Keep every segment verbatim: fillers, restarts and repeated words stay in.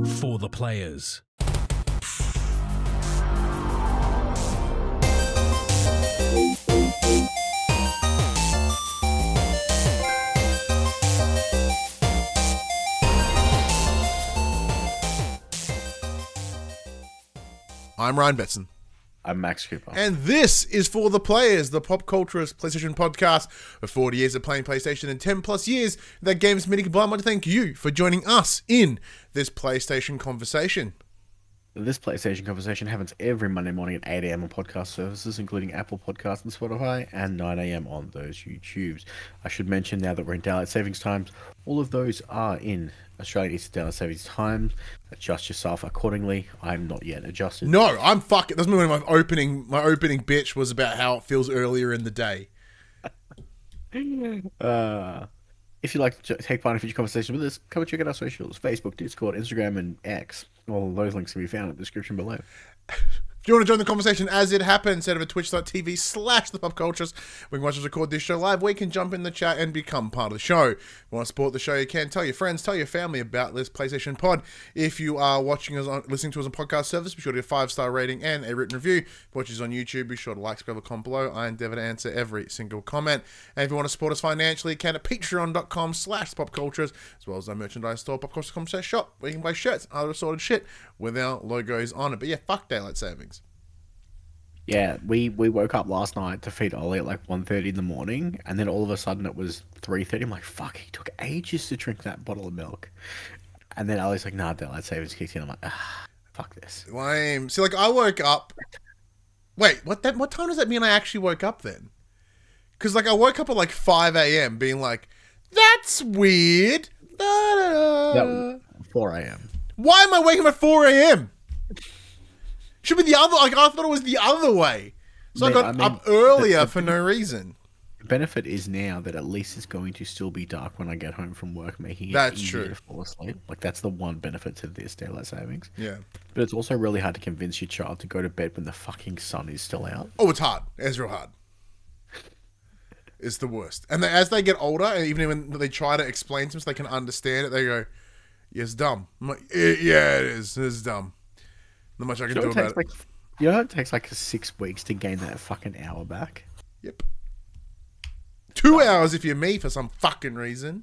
For the players. I'm Ryan Betson. I'm Max Cooper. And this is For the Players, the pop culturist PlayStation podcast. For forty years of playing PlayStation and ten plus years, that game's Medic Blind want to thank you for joining us in this PlayStation conversation. This PlayStation conversation happens every Monday morning at eight a.m. on podcast services, including Apple Podcasts and Spotify, and nine a.m. on those YouTubes. I should mention now that we're in daylight savings times, all of those are in Australian Eastern Daylight Savings Time. Adjust yourself accordingly. I'm not yet adjusted. No, I'm fucking. That's when my opening, my opening bitch was about how it feels earlier in the day. uh, if you'd like to take part in future conversations with us, come and check out our socials: Facebook, Discord, Instagram, and X. All of those links can be found in the description below. If you want to join the conversation as it happens, head over to twitch.tv slash the pop cultures. We can watch us record this show live. We can jump in the chat and become part of the show. If you want to support the show, you can tell your friends, tell your family about this PlayStation pod. If you are watching us on, listening to us on podcast service, be sure to give a five-star rating and a written review. If you watch us on YouTube, be sure to like, subscribe, comment below. I endeavor to answer every single comment. And if you want to support us financially, you can at patreon.com slash pop cultures, as well as our merchandise store, popcultures dot com slash shop, where you can buy shirts, other assorted shit with our logos on it. But yeah, fuck daylight savings. Yeah, we, we woke up last night to feed Ollie at like one thirty in the morning, and then all of a sudden it was three thirty. I'm like, fuck, he took ages to drink that bottle of milk. And then Ollie's like, nah, daylight savings kicked in. I'm like, ah, fuck this. Lame. See, like, I woke up... Wait, what That? What time does that mean I actually woke up then? Because, like, I woke up at like five a.m. being like, that's weird. Da, da, da. That four a.m. Why am I waking up at four a.m.? Should be the other... Like, I thought it was the other way. So Man, I got I mean, up earlier the, the, for no reason. The benefit is now that at least it's going to still be dark when I get home from work, making it That's easier true. to fall asleep. Like, that's the one benefit to this daylight savings. Yeah. But it's also really hard to convince your child to go to bed when the fucking sun is still out. Oh, it's hard. It's real hard. It's the worst. And they, as they get older, and even when they try to explain to them so they can understand it, they go, yeah, it's dumb. I'm like, yeah, it is. It's dumb. Not much I can You know, do it about takes it. like, you know, it takes like six weeks to gain that fucking hour back. Yep. Two hours if you're me for some fucking reason.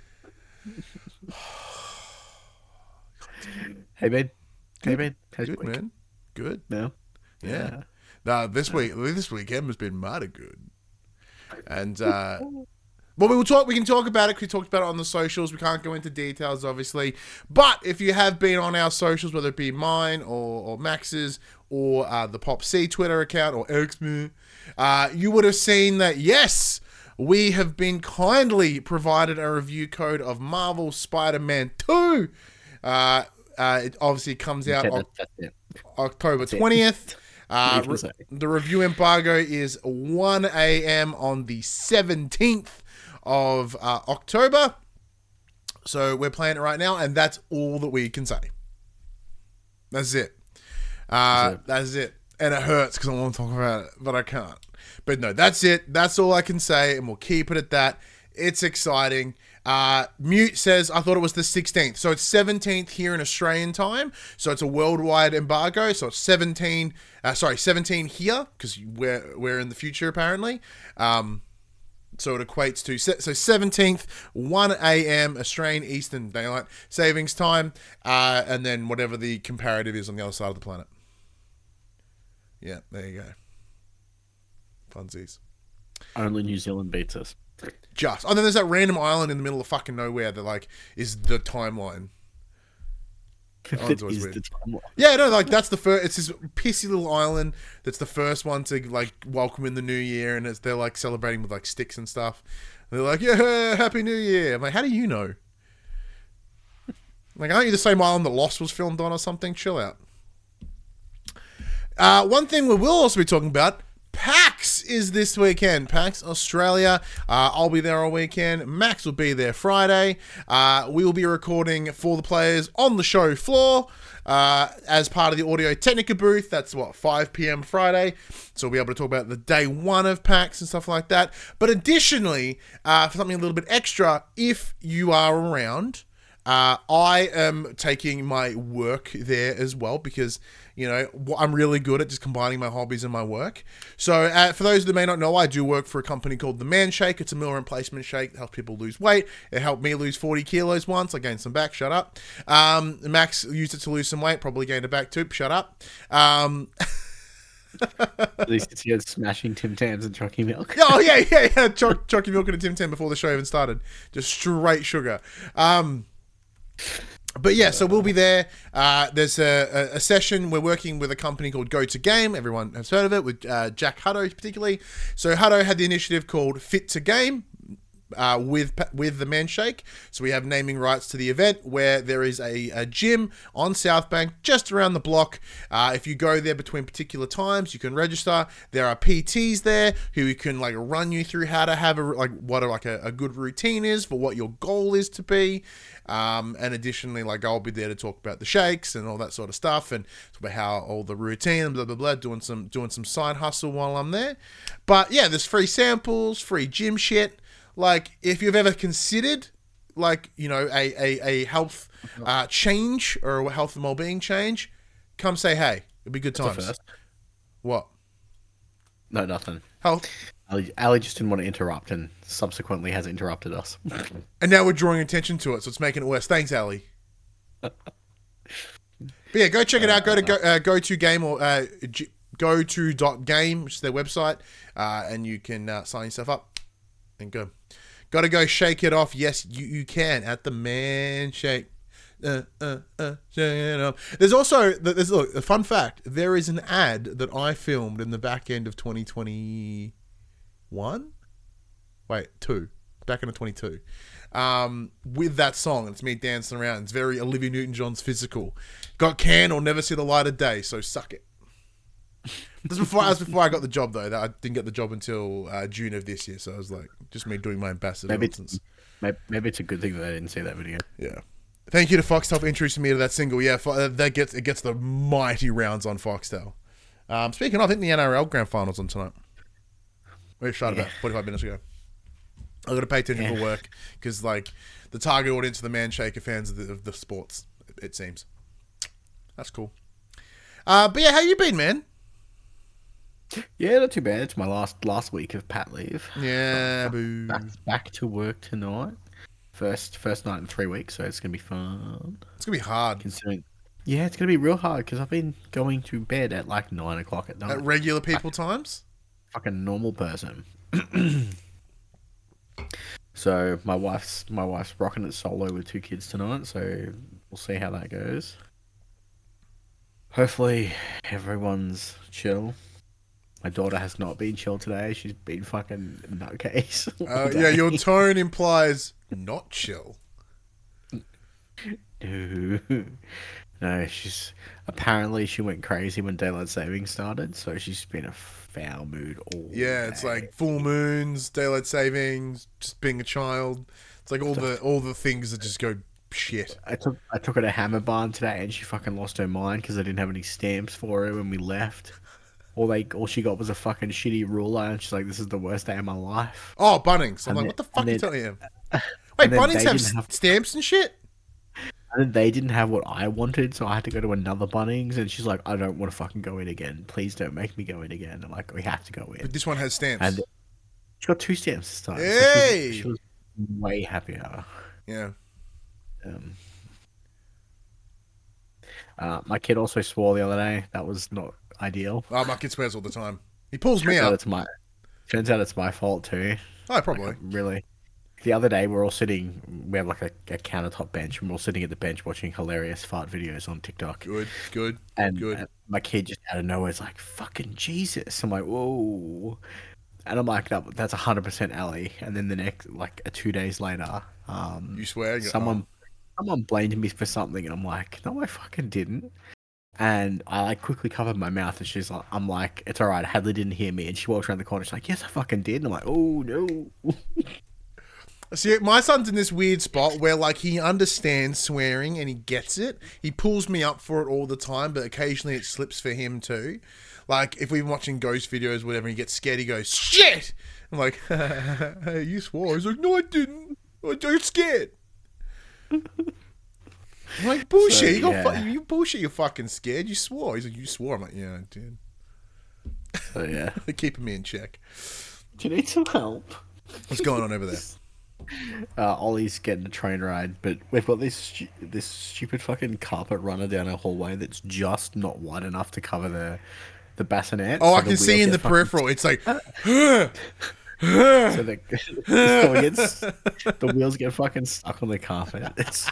Hey, man. Hey, Good. man. How's Good, your week? man. Good. No? Yeah. Nah, this week, this weekend has been mighty good. And, uh... Well, we will talk. We can talk about it. 'Cause we talked about it on the socials. We can't go into details, obviously. But if you have been on our socials, whether it be mine or, or Max's or uh, the Pop C Twitter account or X-Men, uh, you would have seen that, yes, we have been kindly provided a review code of Marvel Spider-Man two. Uh, uh, it obviously comes out Okay, on that's, that's it. October That's it. twentieth. Uh, What you re- can say. the review embargo is one a.m. on the seventeenth of uh, October. So we're playing it right now, and that's all that we can say. That's it. Uh, That's it. that's it. And it hurts because I want to talk about it, but I can't. But no, that's it. That's all I can say, and we'll keep it at that. It's exciting. Uh, Mute says, I thought it was the sixteenth. So it's seventeenth here in Australian time. So it's a worldwide embargo. So it's seventeen, uh, sorry, seventeen here, because we're, we're in the future apparently. Um, so it equates to, so seventeenth, one a.m. Australian Eastern Daylight Savings Time. Uh, and then whatever the comparative is on the other side of the planet. Yeah, there you go. Funsies. Only New Zealand beats us. Just. And then there's that random island in the middle of fucking nowhere that, like, is the timeline. That That one's always is weird. the timeline. Yeah, no, like, that's the first, it's this pissy little island that's the first one to, like, welcome in the new year, and it's, they're, like, celebrating with, like, sticks and stuff. And they're like, yeah, Happy New Year. I'm like, how do you know? Like, aren't you the same island that Lost was filmed on or something? Chill out. Uh, one thing we will also be talking about, PAX is this weekend. PAX Australia. Uh, I'll be there all weekend. Max will be there Friday. Uh, we will be recording For the Players on the show floor uh, as part of the Audio Technica booth. That's what, five p.m. Friday. So we'll be able to talk about the day one of PAX and stuff like that. But additionally, uh, for something a little bit extra, if you are around, Uh, I am taking my work there as well because, you know, wh- I'm really good at just combining my hobbies and my work. So uh, for those that may not know, I do work for a company called The Man Shake. It's a meal replacement shake that helps people lose weight. It helped me lose forty kilos once. I gained some back. Shut up. Um, Max used it to lose some weight. Probably gained it back too. Shut up. Um... At least it's here smashing Tim Tams and Chucky Milk. Oh yeah, yeah, yeah. Choc- Chocky Milk and a Tim Tam before the show even started. Just straight sugar. Um, but yeah, so we'll be there. Uh, there's a, a, a session. We're working with a company called Go to Game. Everyone has heard of it, with uh, Jack Hutto particularly. So Hutto had the initiative called Fit to Game. Uh, with with the Man Shake. So we have naming rights to the event where there is a, a gym on South Bank just around the block. Uh, if you go there between particular times, you can register. There are P Ts there who can like run you through how to have a like what a, like a, a good routine is for what your goal is to be. Um, and additionally, like I'll be there to talk about the shakes and all that sort of stuff and talk about how all the routine and blah blah blah. Doing some doing some side hustle while I'm there. But yeah, there's free samples, free gym shit. Like, if you've ever considered, like, you know, a, a, a health uh, change or a health and well-being change, come say hey. It'll be good times. What? No, nothing. Health. Ali, Ali just didn't want to interrupt and subsequently has interrupted us. And now we're drawing attention to it, so it's making it worse. Thanks, Ali. But yeah, go check it out. Go to go, uh, go to game or uh, g- go to dot game, which is their website, uh, and you can uh, sign yourself up and go. Got to go shake it off. Yes, you, you can at the Man Shake. Uh, uh, uh, shake it off. There's also there's look a fun fact. There is an ad that I filmed in the back end of twenty twenty-one. Wait, two. Back end of twenty-two. Um, with that song, it's me dancing around. It's very Olivia Newton-John's Physical. Got canned or never see the light of day. So suck it. This before, that was before I got the job, though. That I didn't get the job until uh, June of this year, so I was like, just me doing my ambassador. Maybe it's, maybe, maybe it's a good thing that I didn't see that video. Yeah. Thank you to Foxtel for introducing me to that single. Yeah, that gets it gets the mighty rounds on Foxtel. Um, speaking of, I think the N R L Grand Finals on tonight. We started yeah. about forty-five minutes ago. I've got to pay attention yeah. for work because, like, the target audience of the Man Shaker fans of the, of the sports, it seems. That's cool. Uh, but yeah, how you been, man? Yeah, not too bad. It's my last last week of pat leave. Yeah, boo. Back, back to work tonight. First first night in three weeks, so it's gonna be fun. It's gonna be hard. Considering, yeah, it's gonna be real hard because I've been going to bed at like nine o'clock at night. At regular people like, times. Fucking normal person. So my wife's my wife's rocking it solo with two kids tonight, so we'll see how that goes. Hopefully everyone's chill. My daughter has not been chill today. She's been fucking nutcase. Uh, yeah, your tone implies not chill. No. No, she's apparently she went crazy when daylight savings started, so she's been in a foul mood all Yeah, day. it's like full moons, daylight savings, just being a child. It's like all the all the things that just go shit. I took I took her to Hammer Barn today, and she fucking lost her mind because I didn't have any stamps for her when we left. All they, all she got was a fucking shitty ruler, and she's like, "This is the worst day of my life." Oh, Bunnings! I'm and like, then, what the fuck are you then, telling him? Wait, Bunnings have, have stamps and shit. And then they didn't have what I wanted, so I had to go to another Bunnings, and she's like, "I don't want to fucking go in again. Please don't make me go in again." I'm like, "We have to go in." But this one has stamps. And she got two stamps this time. Hey! So she, was, she was way happier. Yeah. Um. Uh, my kid also swore the other day. That was not ideal. Oh, my kid swears all the time. He pulls turns me up. It's my, turns out it's my fault too. Oh, probably. Like, really. The other day, we're all sitting, we have like a, a countertop bench, and we're all sitting at the bench watching hilarious fart videos on TikTok. Good, good, and, good. And my kid just out of nowhere is like, fucking Jesus. I'm like, whoa. And I'm like, that, that's one hundred percent Ali. And then the next, like, two days later, um, you swear? Someone, oh. someone blamed me for something, and I'm like, no, I fucking didn't. And I like quickly covered my mouth, and she's like, I'm like, it's all right. Hadley didn't hear me, and she walks around the corner. She's like, yes, I fucking did. And I'm like, oh no. See, my son's in this weird spot where, like, he understands swearing and he gets it. He pulls me up for it all the time, but occasionally it slips for him too. Like, if we're watching ghost videos, whatever, and he gets scared, he goes, shit! I'm like, hey, you swore. He's like, no, I didn't. I got scared. I'm like, bullshit. So, you got yeah. fu- you bullshit. You're fucking scared. You swore. He's like, you swore. I'm like, yeah, I did. So yeah. They're keeping me in check. Do you need some help? What's going on over there? Uh, Ollie's getting a train ride, but we've got this stu- this stupid fucking carpet runner down our hallway that's just not wide enough to cover the the bassinet. Oh, so I the can see wheels in the get fucking- peripheral. It's like, So the, so it gets, the wheels get fucking stuck on the carpet. It's,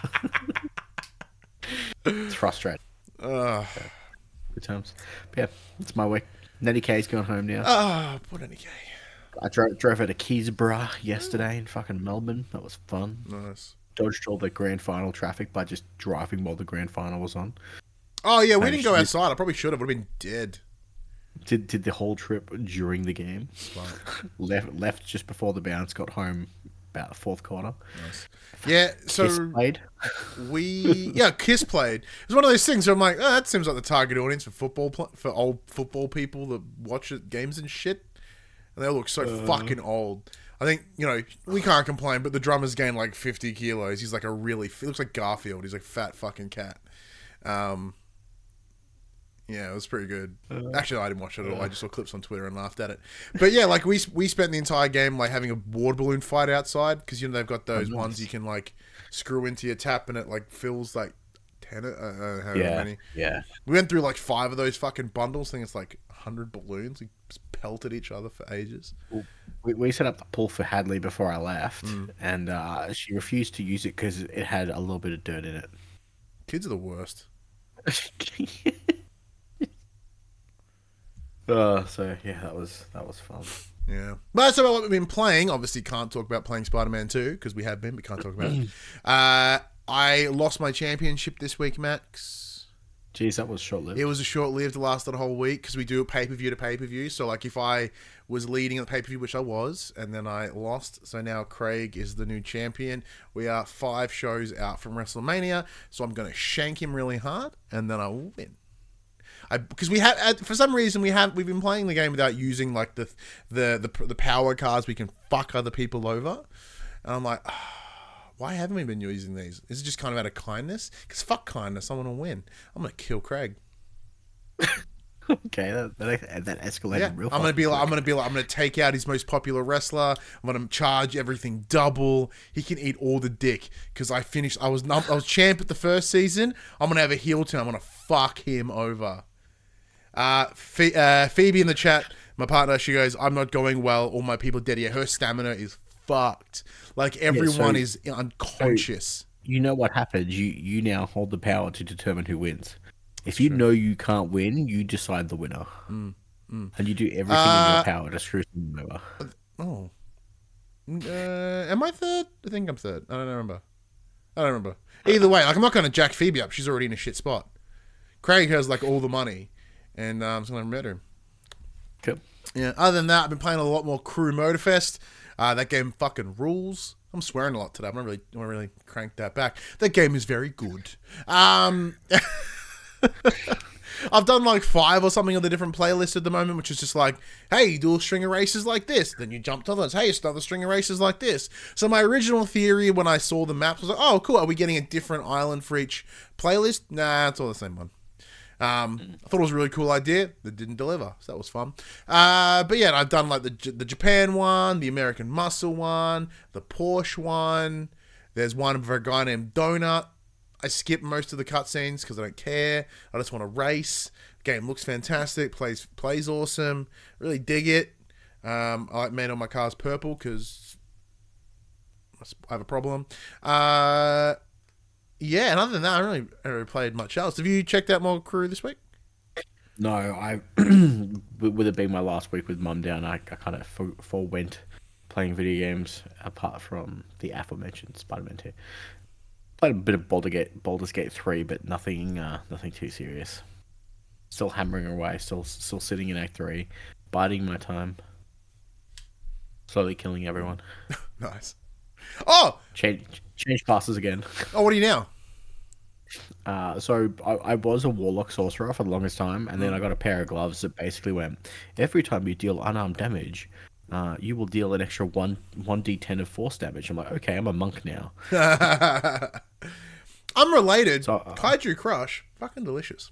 it's frustrating. uh, Good times. But yeah, it's my week. Nettie K's going home now. ah, put any gay. I drove drove her to Keysborough yesterday in fucking Melbourne. That was fun. Nice. Dodged all the grand final traffic by just driving while the grand final was on. Oh yeah, we Managed didn't go to- outside. I probably should have. Would have been dead. Did did the whole trip during the game. left left just before the bounce. Got home about the fourth quarter. Nice. Yeah. So Kiss played. we yeah Kiss played. It's one of those things where I'm like, oh, that seems like the target audience for football pl- for old football people that watch it, games and shit. And they all look so Uh. fucking old. I think, you know, we can't complain, but the drummer's gained like fifty kilos. He's like a really, he looks like Garfield. He's like a fat fucking cat. Um, yeah, it was pretty good. Uh. Actually, I didn't watch it at all. I just saw clips on Twitter and laughed at it. But yeah, like we we spent the entire game like having a water balloon fight outside because, you know, they've got those Oh, nice. ones you can like screw into your tap and it like fills like ten, uh, uh, however Yeah, many. yeah. We went through like five of those fucking bundles. I think it's like one hundred balloons. We just pelted each other for ages. We, we set up the pool for Hadley before I left, Mm. and uh, she refused to use it because it had a little bit of dirt in it. Kids are the worst. uh, so yeah, that was that was fun. Yeah. But that's about what we've been playing. Obviously, can't talk about playing Spider-Man two because we have been, but can't talk about it. Uh, I lost my championship this week, Max. Jeez, that was short lived. It was a short-lived, it lasted a whole week because we do a pay-per-view to pay-per-view. So, like, if I was leading at the pay-per-view, which I was, and then I lost, so now Craig is the new champion. We are five shows out from WrestleMania, so I'm going to shank him really hard, and then I will win. I because we have for some reason we have we've been playing the game without using like the the the, the power cards we can fuck other people over, and I'm like, oh, why haven't we been using these? Is it just kind of out of kindness? Because fuck kindness, I want to win. I'm gonna kill Craig. Okay, that that, that escalated Yeah, real. I'm gonna be like, quick. I'm gonna be like, I'm gonna take out his most popular wrestler. I'm gonna charge everything double. He can eat all the dick because I finished. I was num- I was champ at the first season. I'm gonna have a heel turn. I'm gonna fuck him over. Uh, Phe- uh, Phoebe in the chat, my partner, she goes, I'm not going well. All my people dead here. Her stamina is fucked. Like everyone so- is unconscious. You know what happens? You you now hold the power to determine who wins. If you know you can't win, you decide the winner, Mm, mm. and you do everything in Uh, your power to screw someone over. Oh. Uh, am I third? I think I'm third. I don't remember. I don't remember. Either way, like I'm not going to jack Phoebe up. She's already in a shit spot. Craig has like all the money, and um, so I'm going to murder him. Cool. Yeah. Other than that, I've been playing a lot more Crew Motorfest. Uh, that game fucking rules. I'm swearing a lot today. I'm not really, I'm not really crank that back. That game is very good. Um, I've done like five or something of the different playlists at the moment, which is just like, hey, you do a string of races like this. Then you jump to others. Hey, it's another string of races like this. So my original theory when I saw the maps was like, oh, cool. Are we getting a different island for each playlist? Nah, it's all the same one. Um, I thought it was a really cool idea that didn't deliver, so that was fun. Uh, but yeah, I've done like the J- the Japan one, the American Muscle one, the Porsche one. There's one for a guy named Donut. I skip most of the cutscenes because I don't care. I just want to race. Game looks fantastic, plays plays awesome. Really dig it. Um, I like made all my cars purple because I have a problem. Uh, yeah, and other than that, I don't really, I don't really played much else. Have you checked out more Crew this week? No, I with it being my last week with Mum down, I, I kind of for, forewent playing video games apart from the aforementioned Spider-Man two. Played a bit of Baldur's Gate, Baldur's Gate three, but nothing, uh, nothing too serious. Still hammering away, still, still sitting in Act three, biding my time, slowly killing everyone. Nice. Oh, Change, change classes again. oh, what are you now? Uh, so I, I was a warlock sorcerer for the longest time, and then I got a pair of gloves that basically went, every time you deal unarmed damage, uh, you will deal an extra one one d ten of force damage. I'm like, okay, I'm a monk now. I Unrelated, So, uh, Kaiju Crush, fucking delicious.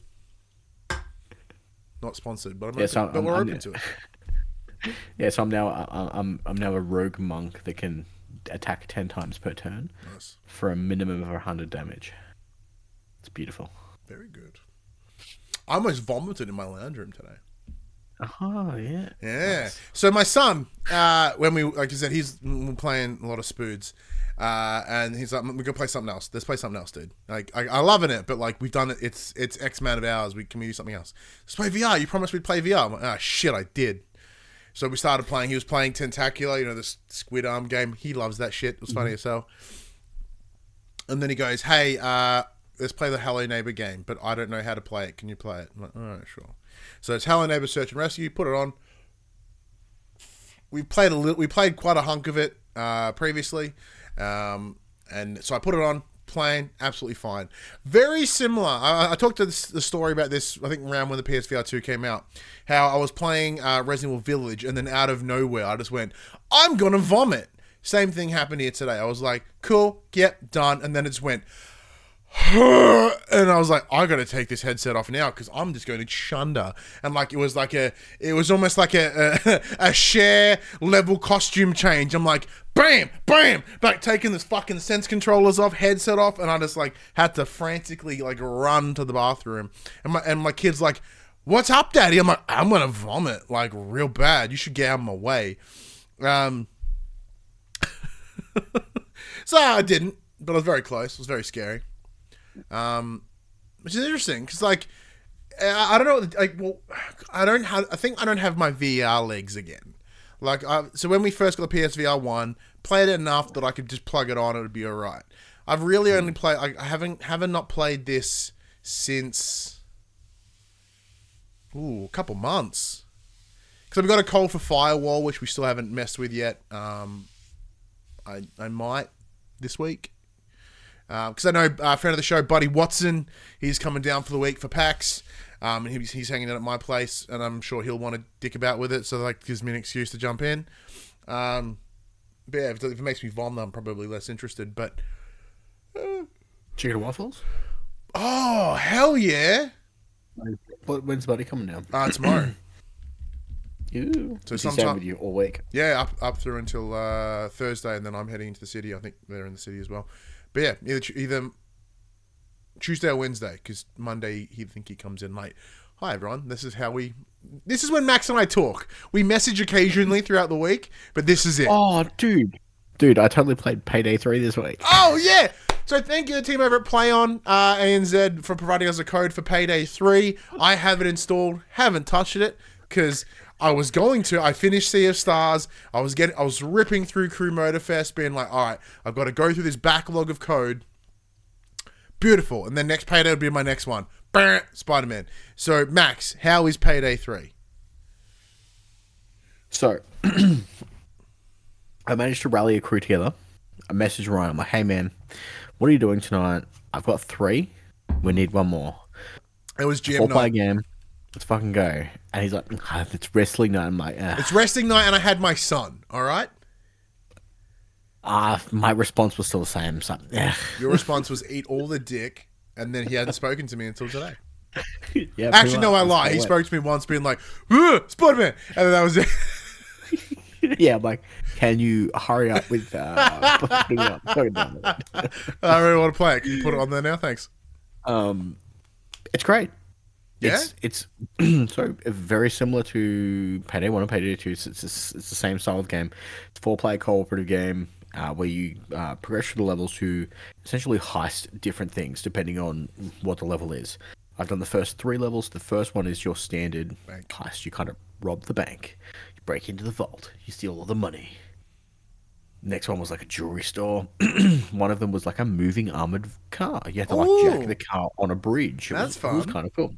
Not sponsored, but I'm Yeah, open, so but I'm- we're I'm- open to it. Yeah, so I'm now I- I'm I'm now a rogue monk that can attack ten times per turn Nice, for a minimum of one hundred damage. It's beautiful. very good. I almost vomited in my lounge room today. Oh yeah. Yeah. Nice. So my son, uh, when we, like I said, he's we're playing a lot of Spoods, uh, and he's like, "We're gonna play something else. Let's play something else, dude. Like, I, I loving it, but like we've done it. It's it's X amount of hours. We can we do something else? Let's play V R. You promised we'd play V R. I'm like, ah, shit, I did. So we started playing. He was playing Tentacular, you know, this squid arm game. He loves that shit. It was funny as hell. And then he goes, "Hey, uh, let's play the Hello Neighbor game, but I don't know how to play it. Can you play it?" I'm like, "All right, sure." So it's Hello Neighbor Search and Rescue. Put it on. We played a little. We played quite a hunk of it uh, previously, um, and so I put it on. Playing absolutely fine. Very similar. I, I talked to this, the story about this. I think around when the P S V R two came out, how I was playing uh, Resident Evil Village, and then out of nowhere, I just went, "I'm gonna vomit." Same thing happened here today. I was like, "Cool, yep, done," and then it just went. And I was like, I gotta take this headset off now because I'm just going to chunder. And like it was like a, it was almost like a a, a share level costume change. I'm like, bam, bam, like taking this fucking sense controllers off, headset off, and I just like had to frantically like run to the bathroom. And my and my kid's like, "What's up, Daddy?" I'm like, "I'm gonna vomit like real bad. You should get out of my way." Um, so I didn't, but I was very close. It was very scary. Um, which is interesting because, like, I, I don't know, like, well, I don't have, I think I don't have my V R legs again. Like, I, so when we first got the P S V R one, played it enough that I could just plug it on, it would be alright. I've really only played, I, I haven't, haven't not played this since, ooh, a couple months. Because we've got a call for Firewall, which we still haven't messed with yet. Um, I, I might this week. Because uh, I know a uh, friend of the show, Buddy Watson, he's coming down for the week for PAX. Um, and he's, he's hanging out at my place, and I'm sure he'll want to dick about with it, so that like, gives me an excuse to jump in. Um, but yeah, if it, if it makes me vomit, I'm probably less interested. But uh, Chicken and waffles. oh hell yeah! What, when's Buddy coming down? Uh, tomorrow. Ooh. So Is he sometime- staying with you all week? Yeah, up up through until uh, Thursday, and then I'm heading into the city. I think they're in the city as well. But yeah, either either Tuesday or Wednesday, because Monday he think he comes in late. Hi everyone, this is how we. This is when Max and I talk. We message occasionally throughout the week, but this is it. Oh, dude, dude, I totally played Payday three this week. Oh yeah! So thank you to the team over at PlayOn uh, A N Z for providing us a code for Payday three. I have it installed, haven't touched it because I was going to. I finished Sea of Stars. I was getting. I was ripping through Crew Motorfest, being like, all right, I've got to go through this backlog of code. Beautiful, and then next Payday would be my next one. Brr, Spider-Man. So Max, how is Payday three? So, I managed to rally a crew together. I messaged Ryan. I'm like, "Hey man, what are you doing tonight? I've got three. We need one more. It was G M Four player night. game. Let's fucking go." And he's like, "Ah, "It's wrestling night." I'm like, "Ah." It's resting night, and I had my son. All right. Ah, my response was still the same. So, yeah, Your response was eat all the dick, and then he hadn't spoken to me until today. yeah. Actually, no, I lie. He spoke to me once, being like, Spider-Man, and then that was it. Yeah, I'm like, "Can you hurry up with uh, putting it up, putting it down." I really want to play it. Can you put it on there now? Thanks. Um, it's great. Yeah? It's, it's so very similar to Payday one and Payday two. It's, it's, it's the same style of game. It's a four-player cooperative game uh, where you uh, progress through the levels to essentially heist different things depending on what the level is. I've done the first three levels. The first one is your standard Bank. heist. You kind of rob the bank. You break into the vault. You steal all the money. Next one was like a jewelry store. One of them was like a moving armored car. You had to like Ooh. jack the car on a bridge. It That's was, It was fun. kind of cool.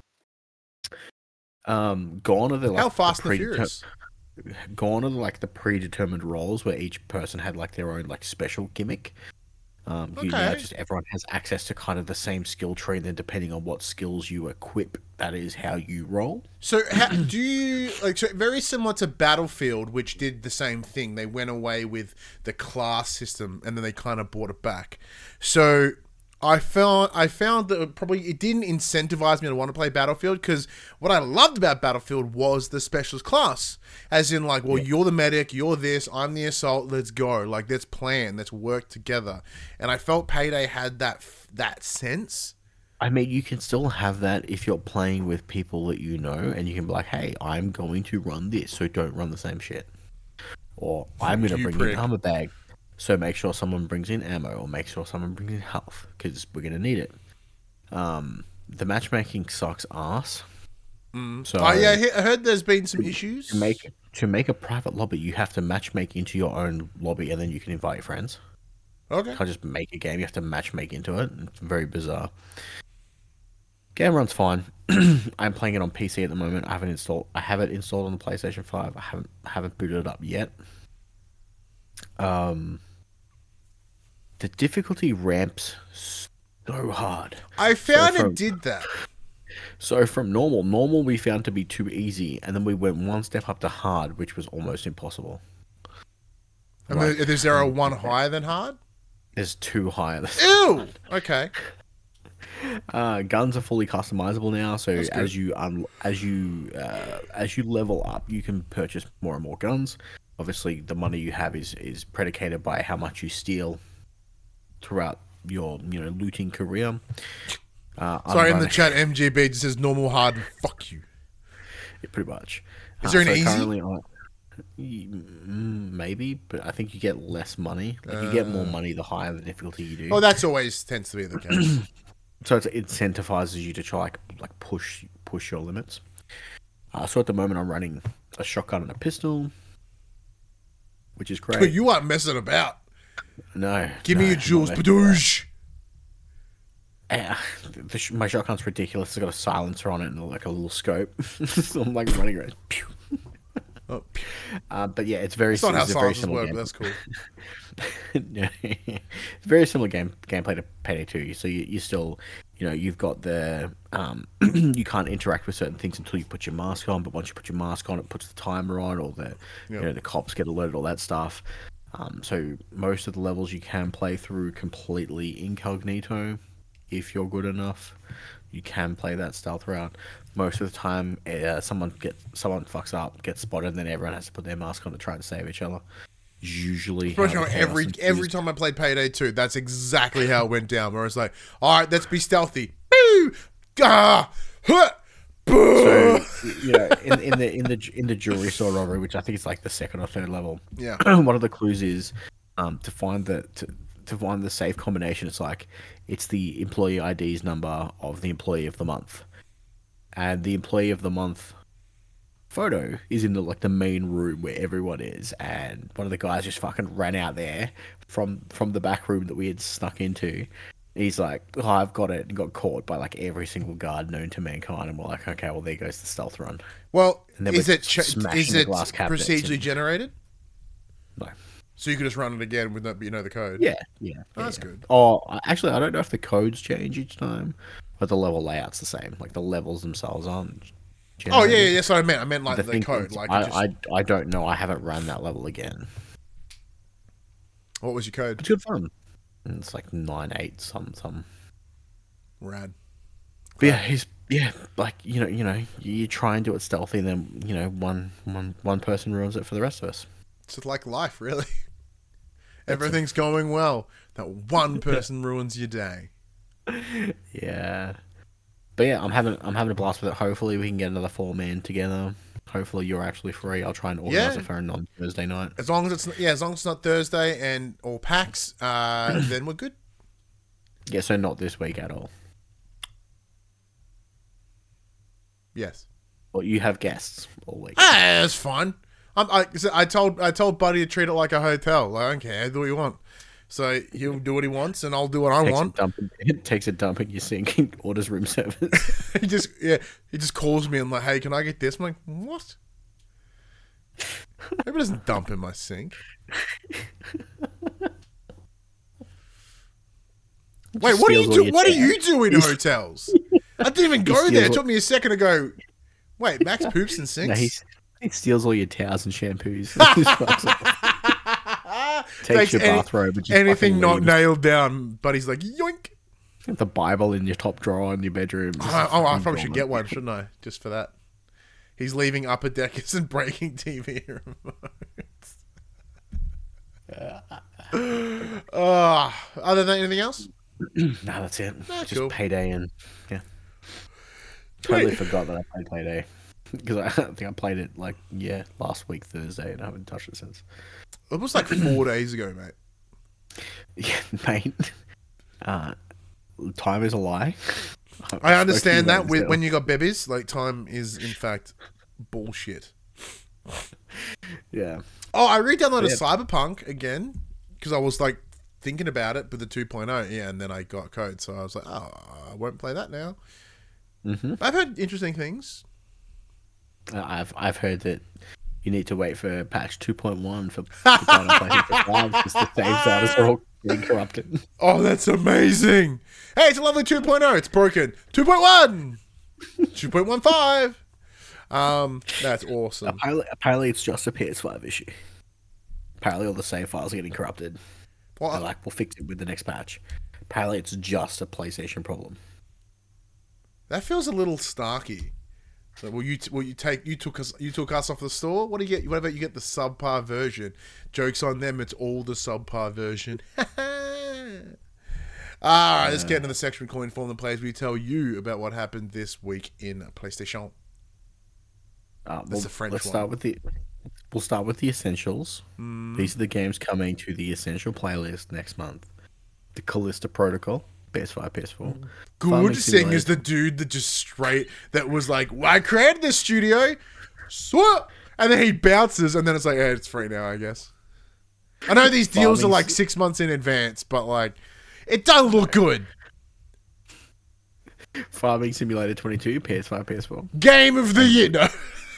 Um, gone are the like How Fast the and the predeter- Furious? Gone are the, like the predetermined roles where each person had like their own like special gimmick. Um, you now Okay. just everyone has access to kind of the same skill tree. And then depending on what skills you equip, that is how you roll. So, how, do you like so very similar to Battlefield, which did the same thing? They went away with the class system, and then they kind of brought it back. So, I found I found that it probably it didn't incentivize me to want to play Battlefield, because what I loved about Battlefield was the specialist class, as in like, well, yeah. you're the medic, you're this, I'm the assault, let's go, like let's plan, let's work together, and I felt Payday had that that sense. I mean, you can still have that if you're playing with people that you know, and you can be like, hey, I'm going to run this, so don't run the same shit, or I'm going to bring prick. in armor bag. So make sure someone brings in ammo, or make sure someone brings in health, because we're going to need it. Um, the matchmaking sucks ass. Mm. So oh, yeah, I heard there's been some issues. To make, to make a private lobby, you have to matchmake into your own lobby, and then you can invite your friends. Okay. You can't just make a game, you have to matchmake into it. It's very bizarre. Game runs fine. I'm playing it on P C at the moment. I haven't installed I have it installed on the PlayStation five. I haven't haven't booted it up yet. Um The difficulty ramps so hard. I found so from, it did that. So from normal, normal we found to be too easy, and then we went one step up to hard, which was almost impossible. And like, is there a one higher than hard? There's two higher than Ew! hard. Okay. Uh, guns are fully customizable now, so as you um, as you uh, as you level up, you can purchase more and more guns. Obviously, the money you have is is predicated by how much you steal throughout your, you know, looting career. Uh, Sorry, in the chat, M G B just says normal, hard, and fuck you. Yeah, pretty much. Is there uh, an so easy? Currently, maybe, but I think you get less money. Like, uh, you get more money the higher the difficulty you do. Oh, that's always tends to be the case. So it incentivizes you to try like, like push push your limits. Uh, so at the moment, I'm running a shotgun and a pistol, which is great. You aren't messing about. No. Give no, me your Jules Badouge. Uh, the, my shotgun's ridiculous. It's got a silencer on it and like a little scope. So I'm like running around. Pew. Oh. Uh, but yeah, it's very. It's not it's how very silencers work, but that's cool. It's very similar game gameplay to Payday two. So you you still, you know, you've got the um, you can't interact with certain things until you put your mask on. But once you put your mask on, it puts the timer on, or the yep. you know the cops get alerted, all that stuff. Um, so most of the levels you can play through completely incognito. If you're good enough, you can play that stealth route. Most of the time, uh, someone get someone fucks up, gets spotted, and then everyone has to put their mask on to try and save each other. Usually, how every every time I played Payday two, that's exactly how it went down. Where it's like, all right, let's be stealthy. Boo! Ah! Huh! So, you know, in, in the in the in the jewelry store robbery, which I think is like the second or third level, yeah, one of the clues is um, to find the to, to find the safe combination. It's like it's the employee I D's number of the employee of the month, and the employee of the month photo is in the like the main room where everyone is, and one of the guys just fucking ran out there from from the back room that we had snuck into. He's like, oh, I've got it, and got caught by like every single guard known to mankind, and we're like, okay, well there goes the stealth run. Well, is it ch- is it procedurally and... generated? No. So you could just run it again with you know the code. Yeah, yeah, oh, yeah that's yeah. good. Oh, actually, I don't know if the codes change each time, but the level layout's the same. Like the levels themselves aren't. Oh yeah, yeah, that's what I meant. I meant like the, the code. Like I, just... I, I don't know. I haven't run that level again. What was your code? It's good fun. And it's like nine eight some some. Rad. But yeah, he's yeah, like you know, you know, you try and do it stealthy, and then you know, one one one person ruins it for the rest of us. It's like life, really. Everything's going well. That one person ruins your day. Yeah. But yeah, I'm having I'm having a blast with it. Hopefully we can get another four man together. Hopefully you're actually free. I'll try and organise yeah. it for a non Thursday night. As long as it's yeah, as long as it's not Thursday and or PAX, uh, then we're good. Yeah, so not this week at all. Yes. Well, you have guests all week. Ah, it's fine. I'm, I I told I told Buddy to treat it like a hotel. Like, I don't care, do what you want. So he'll do what he wants, and I'll do what I takes want. A dump in, it takes a dump in your sink and orders room service. he just yeah, he just calls me and like, hey, can I get this? I'm like, what? Maybe it doesn't dump in my sink. Wait, what do you do? What do you do in hotels? I didn't even go there. It took me a second to go. Wait, Max poops in sinks. No, he's, he steals all your towels and shampoos. Takes Takes your any, bathrobe. And anything not leaves. nailed down, but he's like, yoink. The Bible in your top drawer in your bedroom. Oh, oh, I probably should get one, shouldn't I? Just for that. He's leaving Upper Deckers and breaking T V remotes. uh, other than anything else? No, that's it. Ah, Just cool. Payday and yeah. Totally forgot that I played Payday because I think I played it like yeah last week Thursday and I haven't touched it since. It was like four days ago, mate. Yeah, mate. Uh, time is a lie. I understand that with, when you got babies, like time is in fact bullshit. Yeah. Oh, I re-downloaded Yeah. Cyberpunk again because I was like thinking about it with the two point oh, yeah, and then I got code, so I was like, oh, I won't play that now. Mm-hmm. I've heard interesting things. Uh, I've I've heard that you need to wait for patch two point one for people to play it five because the save status are all being corrupted. Oh, that's amazing. Hey, it's a lovely two point oh. It's broken. two point one. two point one five. Um, that's awesome. Apparently, apparently, it's just a P S five issue. Apparently, all the save files are getting corrupted. Well, They're like, we'll fix it with the next patch. Apparently, it's just a PlayStation problem. that feels a little snarky. So, will you t- will you take you took us you took us off the store? What do you get? What about you get the subpar version? Jokes on them. It's all the subpar version. All right, let's get into the section we call Inform the Players. We tell you about what happened this week in PlayStation. Uh, That's we'll, the French let's one. start with the. We'll start with the essentials. Mm. These are the games coming to the essential playlist next month. The Callisto Protocol, P S five, P S four. Good Farming seeing as Simulator. the dude that just straight that was like, well, I created this studio, so and then he bounces, and then it's like, hey, it's free now, I guess. I know these deals are Farming like Sim- six months in advance, but like, it doesn't look good. Farming Simulator twenty-two, P S five, P S four. Game of the year, no.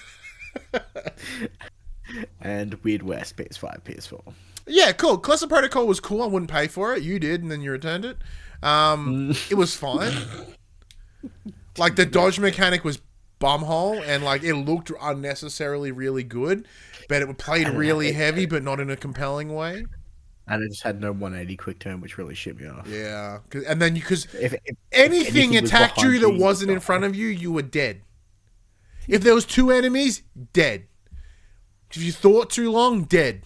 And Weird West, P S five, P S four. Yeah, cool. Callisto Protocol was cool. I wouldn't pay for it. You did, and then you returned it. Um, it was fine. Like the dodge mechanic was bumhole, and like it looked unnecessarily really good, but it played really heavy, but not in a compelling way. And it just had no one eighty quick turn, which really shit me off. Yeah, 'Cause- and then you because If, if anything anything was attacked you behind that you, wasn't in you front of you, you were dead. If there was two enemies, dead. If you thought too long, dead.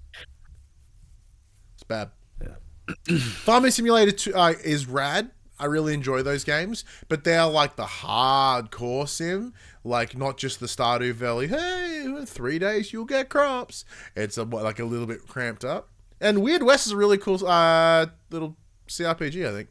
It's bad. Yeah. Farming Simulator two, uh, is rad. I really enjoy those games, but they're like the hardcore sim, like not just the Stardew Valley. Hey, in three days you'll get crops. It's a, like a little bit cramped up. And Weird West is a really cool uh, little C R P G, I think.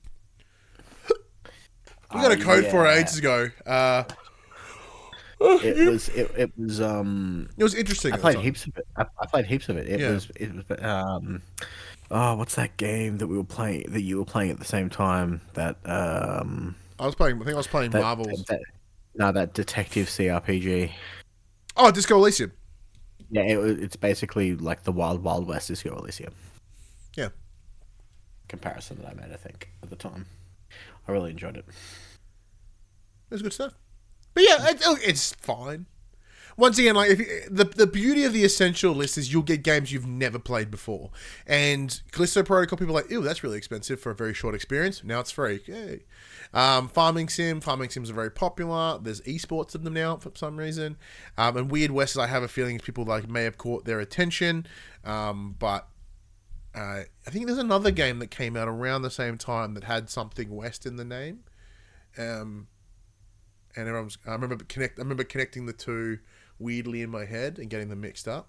We got a Uh, code for it yeah. ages ago. Uh, It was it, it was um it was interesting. I at the played time. heaps of it. I, I played heaps of it. It Yeah. was it was um oh what's that game that we were playing that you were playing at the same time that um I was playing. I think I was playing that, Marvels. that, no that detective C R P G. Oh, Disco Elysium. Yeah, it, was- it's basically like the Wild Wild West Disco Elysium Yeah, comparison that I made. I think at the time, I really enjoyed it. it was good stuff. But yeah, it, it's fine. Once again, like if you, the the beauty of the essential list is you'll get games you've never played before. And Callisto Protocol, people are like, ew, that's really expensive for a very short experience. Now it's free. Yay. Um, Farming Sim, Farming Sims are very popular. There's esports of them now for some reason. Um, and Weird West, I have a feeling people like may have caught their attention. Um, but uh, I think there's another game that came out around the same time that had something West in the name. Um, and everyone's, I remember connect. I remember connecting the two weirdly in my head and getting them mixed up.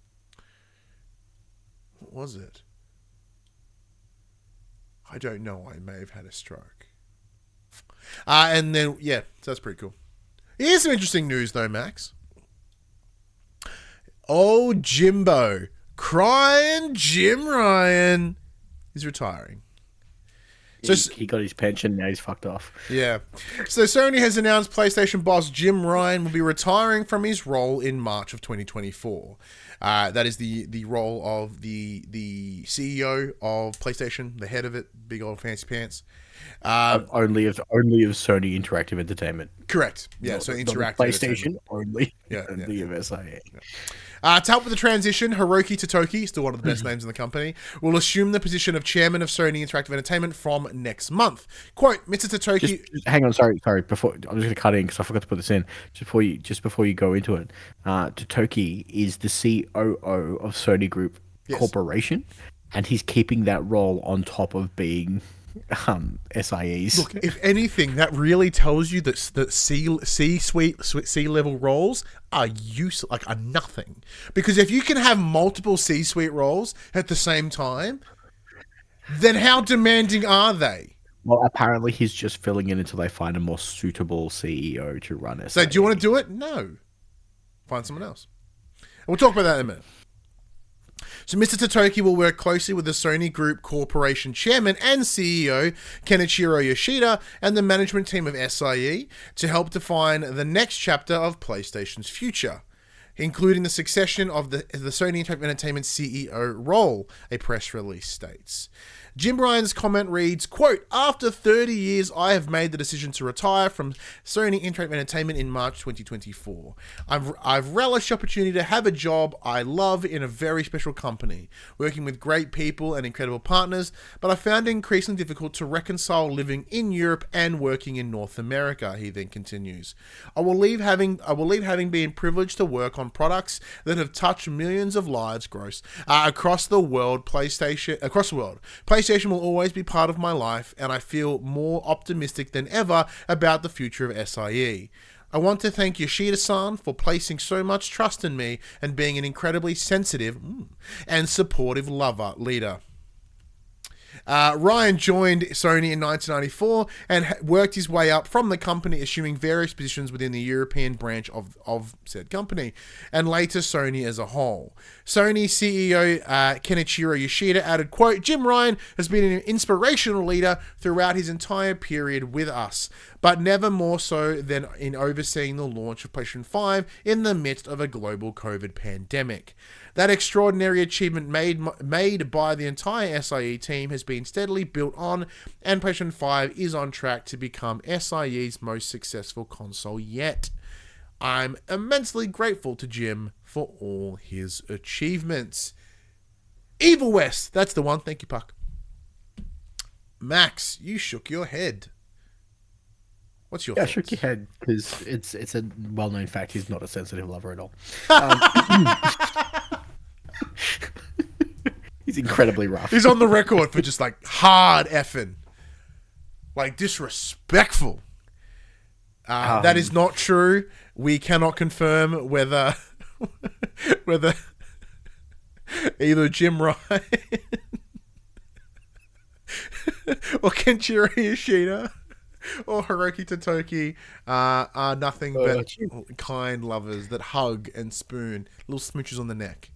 What was it? I don't know. I may have had a stroke. Uh, and then yeah, so that's pretty cool. Here's some interesting news though, Max. Oh, Jimbo, crying Jim Ryan is retiring. So he, he got his pension. Now he's fucked off. Yeah. So Sony has announced PlayStation boss Jim Ryan will be retiring from his role in March of twenty twenty-four. Uh, that is the, the role of the the C E O of PlayStation, the head of it, big old fancy pants. Um, only of only of Sony Interactive Entertainment. correct. Yeah, Not- so not interactive PlayStation entertainment. only. Yeah, yeah, only yeah. of S I A. Uh, to help with the transition, Hiroki Totoki, still one of the best names in the company, will assume the position of chairman of Sony Interactive Entertainment from next month. Quote, Mister Totoki... Just, just hang on, sorry, sorry. Before I'm just going to cut in because I forgot to put this in. Just before you, just before you go into it, uh, Totoki is the C O O of Sony Group Yes. Corporation, and he's keeping that role on top of being um, S I E's. Look, if anything, that really tells you that that C C suite C level roles are useless, like are nothing. Because if you can have multiple C suite roles at the same time, then how demanding are they? Well, apparently he's just filling in until they find a more suitable C E O to run S I E. So, do you want to do it? No, find someone else. And we'll talk about that in a minute. So Mister Totoki will work closely with the Sony Group Corporation Chairman and C E O Kenichiro Yoshida and the management team of S I E to help define the next chapter of PlayStation's future, including the succession of the, the Sony Interactive Entertainment C E O role, a press release states. Jim Ryan's comment reads, quote, after thirty years, I have made the decision to retire from Sony Interactive Entertainment in March twenty twenty-four. I've, I've relished the opportunity to have a job I love in a very special company, working with great people and incredible partners, but I found it increasingly difficult to reconcile living in Europe and working in North America, he then continues. I will leave having, I will leave having been privileged to work on products that have touched millions of lives gross uh, across the world, PlayStation, across the world. PlayStation PlayStation will always be part of my life, and I feel more optimistic than ever about the future of S I E. I want to thank Yoshida-san for placing so much trust in me and being an incredibly sensitive mm, and supportive lover leader. Uh, Ryan joined Sony in nineteen ninety-four and ha- worked his way up from the company, assuming various positions within the European branch of, of said company, and later Sony as a whole. Sony C E O uh, Kenichiro Yoshida added, quote, Jim Ryan has been an inspirational leader throughout his entire period with us, but never more so than in overseeing the launch of PlayStation five in the midst of a global COVID pandemic. That extraordinary achievement made made by the entire S I E team has been steadily built on, and PlayStation five is on track to become S I E's most successful console yet. I'm immensely grateful to Jim for all his achievements. Evil West, that's the one. Thank you, Puck. Max, you shook your head. What's your Yeah, I thoughts? shook your head because it's it's a well-known fact he's not a sensitive lover at all. Um, he's incredibly rough. He's on the record for just like hard effing, like disrespectful. Uh, Um, that is not true. We cannot confirm whether whether either Jim Ryan or Kenshiro Yoshida or Hiroki Totoki uh, are nothing Uh, but kind lovers that hug and spoon, little smooches on the neck.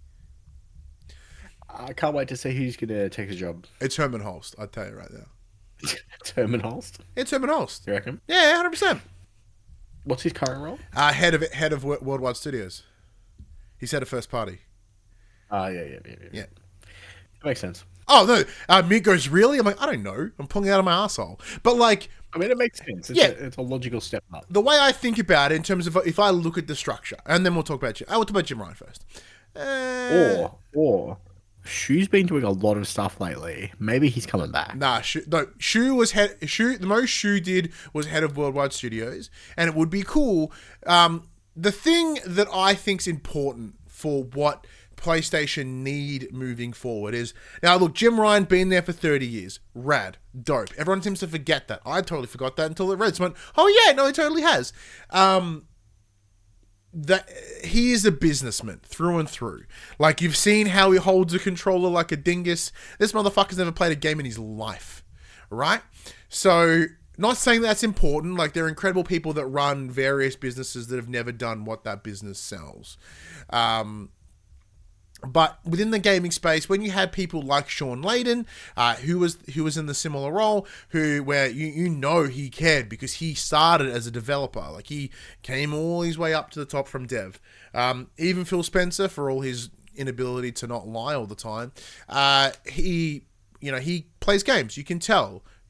I can't wait to see who's going to take his job. It's Herman Holst, I'll tell you right now. Herman Holst, It's Herman Holst. you reckon? Yeah, one hundred percent. What's his current role? Uh, head of head of Wo- Worldwide Studios. He's head of First Party. Ah, yeah, yeah, yeah, yeah. Yeah. Makes sense. Oh no, uh, Mute goes, really? I'm like, I don't know. I'm pulling it out of my asshole. But like, I mean, it makes sense. It's Yeah. a, it's a logical step up. the way I think about it in terms of if I look at the structure, and then we'll talk about Jim. I will talk about Jim Ryan first. Uh, Or, or, Shu's been doing a lot of stuff lately. Maybe he's coming back. Nah, Shu, no, Shu was head. Shu, the most Shu did was head of Worldwide Studios, and it would be cool. Um, the thing that I think's important for what PlayStation need moving forward is now. Look, Jim Ryan been there for thirty years. Rad, dope. Everyone seems to forget that. I totally forgot that until it read. So I went, oh yeah, no, he totally has. Um, that he is a businessman through and through. Like, you've seen how he holds a controller like a dingus. This motherfucker's never played a game in his life, right? So, not saying that's important. Like, there are incredible people that run various businesses that have never done what that business sells. Um, But within the gaming space, when you had people like Sean Layden, uh, who was who was in the similar role, who where you you know he cared because he started as a developer, like he came all his way up to the top from dev. Um, even Phil Spencer, for all his inability to not lie all the time, uh, he you know he plays games. You can tell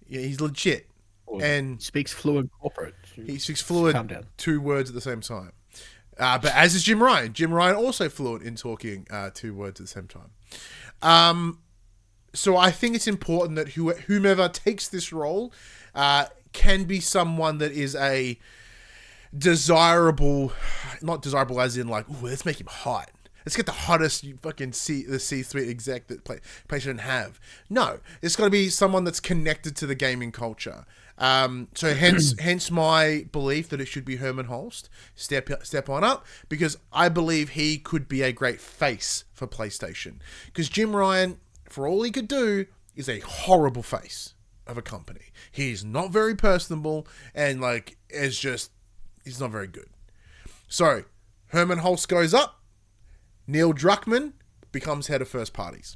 Yeah, he's legit. Well, And he speaks fluent corporate. he speaks fluent Calm down. two words at the same time. Uh, but as is Jim Ryan. Jim Ryan also fluent in talking uh, two words at the same time. Um, so I think it's important that who, whomever takes this role uh, can be someone that is a desirable, not desirable as in like, ooh, let's make him hot. Let's get the hottest you fucking C, the C-suite exec that play, PlayStation have. No, it's got to be someone that's connected to the gaming culture. Um, so hence, hence my belief that it should be Herman Holst. Step step on up, because I believe he could be a great face for PlayStation. Because Jim Ryan, for all he could do, is a horrible face of a company. He's not very personable, and like is just he's not very good. So Herman Holst goes up. Neil Druckmann becomes head of first parties.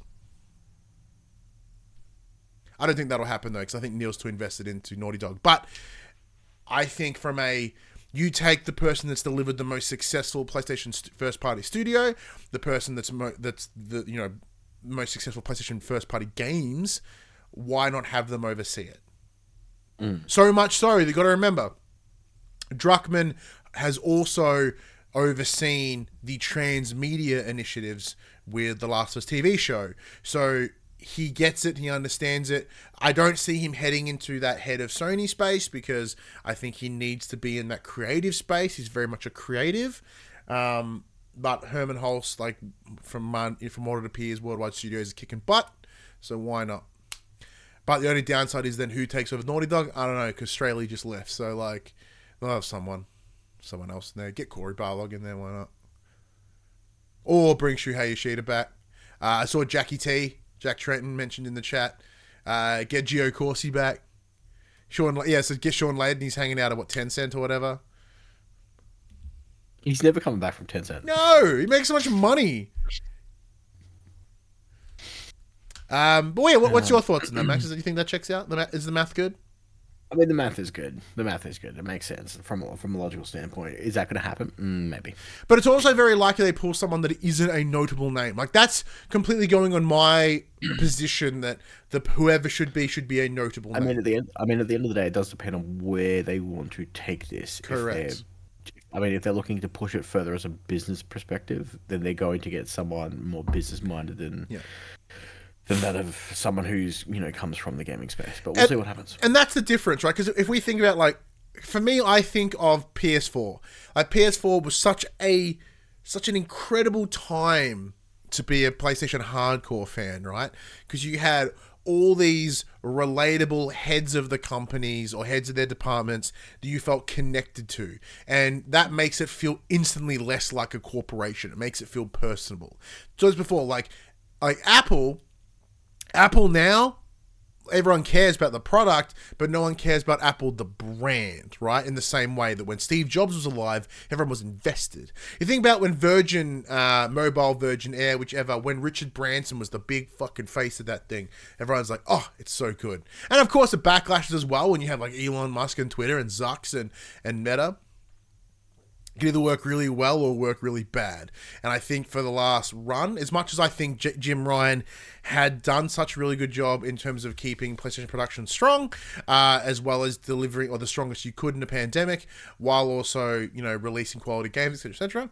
I don't think that'll happen though, because I think Neil's too invested into Naughty Dog. But I think from a, you take the person that's delivered the most successful PlayStation st- first party studio, the person that's mo- that's the you know most successful PlayStation first party games, why not have them oversee it? Mm. So much so, you got to remember, Druckmann has also overseen the transmedia initiatives with the Last of Us T V show. So he gets it, he understands it. I don't see him heading into that head of Sony space, because I think he needs to be in that creative space. He's very much a creative. Um, but Herman Holst, like from my, from what it appears, Worldwide Studios is kicking butt. So why not? But the only downside is then who takes over Naughty Dog? I don't know, because Straley just left. So like, they'll have someone. Someone else in there. Get Corey Barlog in there, why not? Or bring Shuhei Yoshida back. Uh, I saw Jackie T, Jack Trenton mentioned in the chat. Uh, get Gio Corsi back. Sean, yeah, so get Sean Layden. He's hanging out at what, Tencent or whatever. He's never coming back from Tencent. No, he makes so much money. Um, but yeah, what, what's your thoughts on that, Max? Do you think that checks out? The ma- is the math good? I mean, the math is good. The math is good. It makes sense from a, from a logical standpoint. Is that going to happen? Mm, maybe. But it's also very likely they pull someone that isn't a notable name. Like, that's completely going on my position that the whoever should be should be a notable name. I mean, at the end, I mean, at the end of the day, it does depend on where they want to take this. Correct. I mean, if they're looking to push it further as a business perspective, then they're going to get someone more business minded than. Yeah. Than that of someone who's, you know, comes from the gaming space. But we'll and, see what happens. And that's the difference, right? Because if we think about, like, for me, I think of P S four. Like, P S four was such a, such an incredible time to be a PlayStation hardcore fan, right? Because you had all these relatable heads of the companies or heads of their departments that you felt connected to. And that makes it feel instantly less like a corporation. It makes it feel personable. So as before, like, like Apple... Apple now, everyone cares about the product, but no one cares about Apple, the brand, right? In the same way that when Steve Jobs was alive, everyone was invested. You think about when Virgin, uh, Mobile, Virgin Air, whichever, when Richard Branson was the big fucking face of that thing, everyone's like, oh, it's so good. And of course, it backlashes as well when you have like Elon Musk and Twitter and Zucks and, and Meta. It can either work really well or work really bad. And I think for the last run, as much as I think J- Jim Ryan had done such a really good job in terms of keeping PlayStation production strong, uh, as well as delivering, or the strongest you could in a pandemic, while also, you know, releasing quality games, et cetera, et cetera.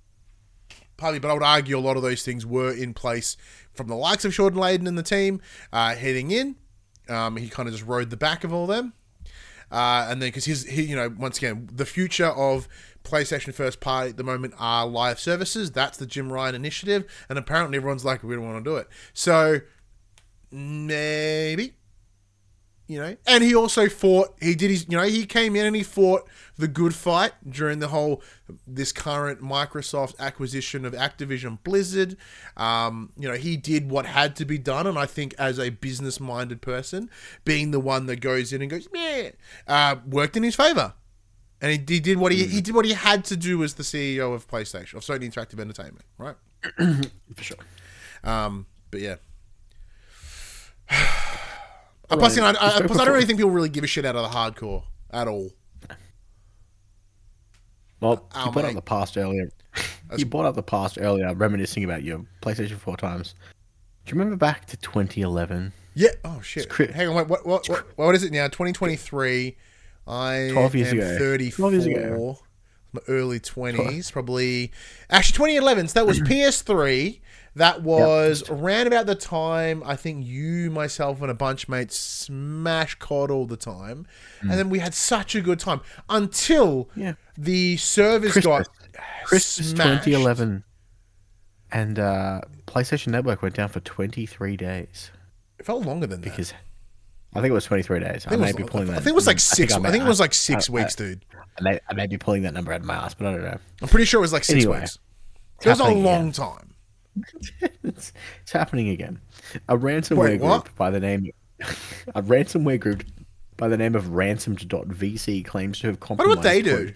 Partly, but I would argue a lot of those things were in place from the likes of Sean Layden and the team uh, heading in. Um, he kind of just rode the back of all them. Uh, and then, because he's, he, you know, once again, the future of PlayStation first party at the moment are live services. That's the Jim Ryan initiative. And apparently everyone's like, we don't want to do it. So, maybe, you know. And he also fought, he did his, you know, he came in and he fought the good fight during the whole, this current Microsoft acquisition of Activision Blizzard. Um, you know, he did what had to be done. And I think as a business-minded person, being the one that goes in and goes, yeah, uh, worked in his favor. And he, he did what he he did what he had to do as the C E O of PlayStation, of Sony Interactive Entertainment, right? For sure. Um, but yeah. Right. Plus, you know, I, I, plus, I don't really think people really give a shit out of the hardcore at all. Well, oh, you brought up the past earlier. You brought up the past earlier, reminiscing about your PlayStation four times. Do you remember back to twenty eleven? Yeah. Oh shit. cri- Hang on. Wait, what? What? What? What is it now? twenty twenty-three. I twelve years am ago. thirty-four. twelve years ago. My early twenties, probably. Actually, twenty eleven. So that was P S three. That was yep. around about the time I think you, myself, and a bunch of mates smash C O D all the time, mm. and then we had such a good time until yeah. the service Christmas. got Christmas smashed. twenty eleven, and uh, PlayStation Network went down for twenty-three days. It felt longer than that because I think it was twenty-three days. I, I may was, be pulling I that. I think it was like six. I think, I, I think it was like six I, weeks, I, dude. I may, I may be pulling that number out of my ass, but I don't know. I'm pretty sure it was like six anyway, weeks. It was a long again. time. it's, it's happening again. A ransomware Wait, group by the name a ransomware group by the name of ransomed dot v c claims to have compromised what do they do?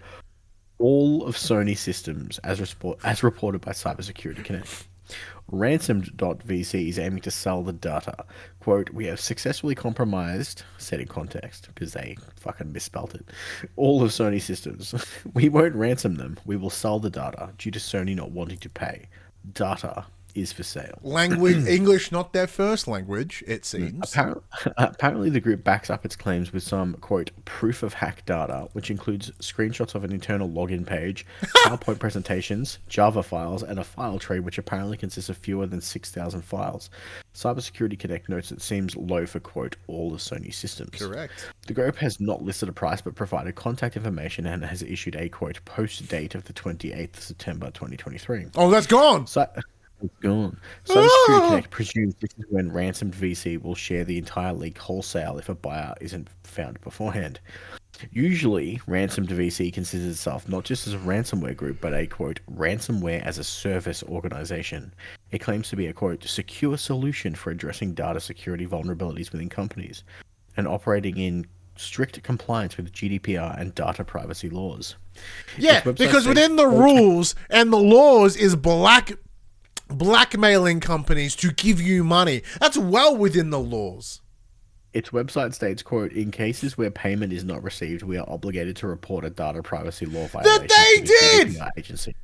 all of Sony systems as, report, as reported by Cybersecurity Connect. ransomed dot v c is aiming to sell the data. Quote, we have successfully compromised, set in context, because they fucking misspelt it, all of Sony systems. We won't ransom them. We will sell the data due to Sony not wanting to pay. Data is for sale. Language, English, not their first language, it seems. Apparently, apparently, the group backs up its claims with some, quote, proof of hack data, which includes screenshots of an internal login page, PowerPoint presentations, Java files, and a file tree, which apparently consists of fewer than six thousand files. Cybersecurity Connect notes it seems low for, quote, all of Sony systems. Correct. The group has not listed a price, but provided contact information and has issued a, quote, post date of the twenty-eighth of September, twenty twenty-three. Oh, that's gone! So... It's gone. Cybersecurity Connect presumes this is when ransomed V C will share the entire leak wholesale if a buyer isn't found beforehand. Usually, ransomed V C considers itself not just as a ransomware group, but a, quote, ransomware as a service organization. It claims to be a, quote, secure solution for addressing data security vulnerabilities within companies and operating in strict compliance with G D P R and data privacy laws. Yeah, because within the rules and the laws is black... blackmailing companies to give you money. That's well within the laws. Its website states, quote, in cases where payment is not received, we are obligated to report a data privacy law violation. That they did! G D P R agency.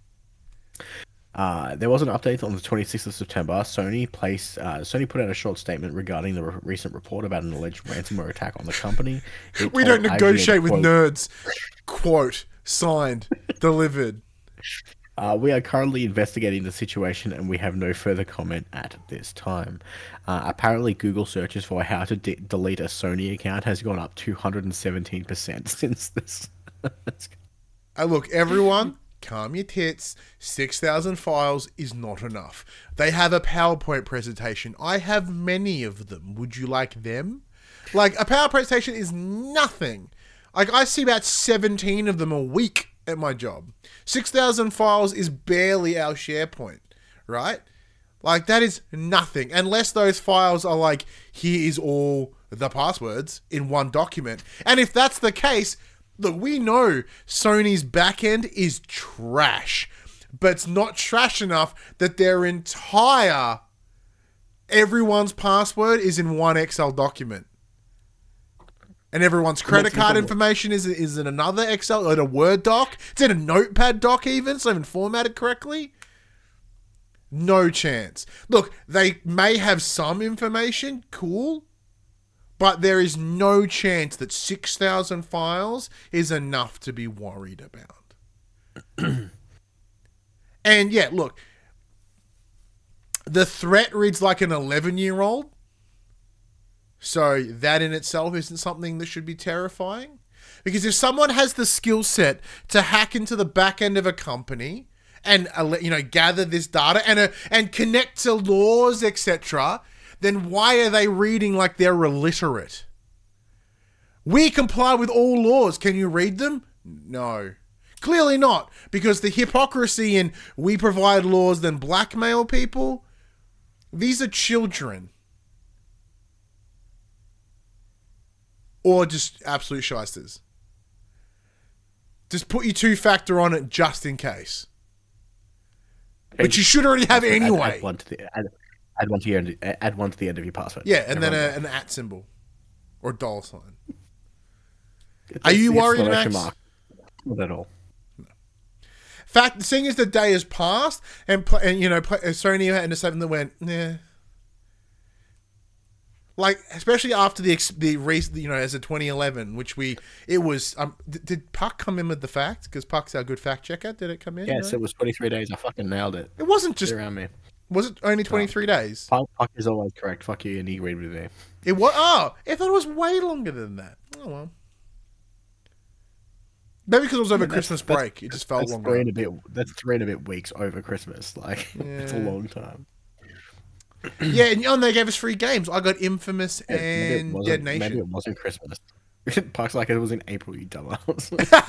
Uh, there was an update on the twenty-sixth of September. Sony placed, uh, Sony put out a short statement regarding the re- recent report about an alleged ransomware attack on the company. It we don't negotiate I G N, with quote, nerds. Quote, signed, delivered. Uh, we are currently investigating the situation and we have no further comment at this time. Uh, apparently, Google searches for how to de- delete a Sony account has gone up two hundred seventeen percent since this. uh, look, everyone, calm your tits. six thousand files is not enough. They have a PowerPoint presentation. I have many of them. Would you like them? Like, a PowerPoint presentation is nothing. Like, I see about seventeen of them a week at my job. six thousand files is barely our SharePoint, right? Like, that is nothing. Unless those files are like, here is all the passwords in one document. And if that's the case, look, we know Sony's backend is trash. But it's not trash enough that their entire, everyone's password is in one Excel document. And everyone's credit card information is is in another Excel, or in a Word doc. It's in a Notepad doc even, so even formatted correctly. No chance. Look, they may have some information, cool, but there is no chance that six thousand files is enough to be worried about. And yeah, look, the threat reads like an eleven-year-old. So that in itself isn't something that should be terrifying. Because if someone has the skill set to hack into the back end of a company and, you know, gather this data and uh, and connect to laws, et cetera, then why are they reading like they're illiterate? We comply with all laws. Can you read them? No. Clearly not. Because the hypocrisy in we provide laws then blackmail people, these are children. Or just absolute shysters. Just put your two-factor on it just in case. Which you should already have anyway. Add, add, one to the, add, add, one to your end, add one to the end of your password. Yeah, and then a, an at symbol. Or dollar sign. It's Are you worried, Max? Mark. Not at all. No. Fact, seeing as the day has passed, and, and you know, Sony had something that went, nah. Like, especially after the ex- the race, you know, as a twenty eleven, which we it was. Um, d- did Puck come in with the fact? Because Puck's our good fact checker. Did it come in? Yes, No? it was twenty-three days. I fucking nailed it. It wasn't Get just. around me. Was it only twenty three days? Puck, Puck is always correct. Fuck you, and he agreed with me. It was. Oh, I thought it was way longer than that. Oh well. Maybe because it was over I mean, that's- Christmas that's- break, it just felt That's longer. three and a bit. That's three and a bit weeks over Christmas. Like it's a Yeah. long time. Yeah, and, oh, and they gave us free games. I got Infamous Yeah, maybe it and wasn't- Dead Maybe Nation. it wasn't Christmas. Puck's like it was in April. You dumbass.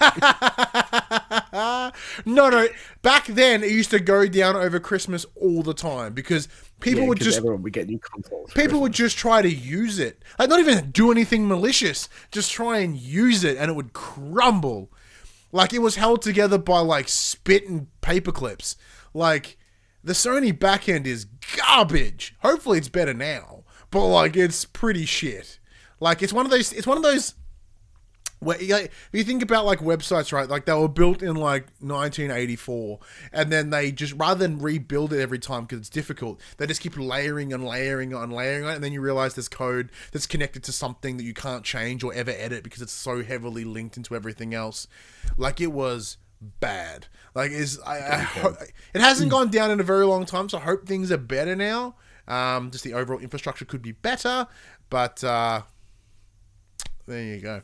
no, no. Back then, it used to go down over Christmas all the time because people Yeah, would 'cause just everyone would get new consoles. for people would Christmas. just try to use it, like not even do anything malicious, just try and use it, and it would crumble. Like it was held together by like spit and paper clips. Like the Sony backend is garbage. Hopefully, it's better now, but like it's pretty shit. Like it's one of those. It's one of those. Where, like, if you think about like websites, right? Like they were built in like nineteen eighty-four, and then they just rather than rebuild it every time because it's difficult, they just keep layering and layering and layering on it, and then you realize there's code that's connected to something that you can't change or ever edit because it's so heavily linked into everything else. Like it was bad. Like is I, I ho- it hasn't gone down in a very long time, so I hope things are better now. Um, just the overall infrastructure could be better, but uh, there you go.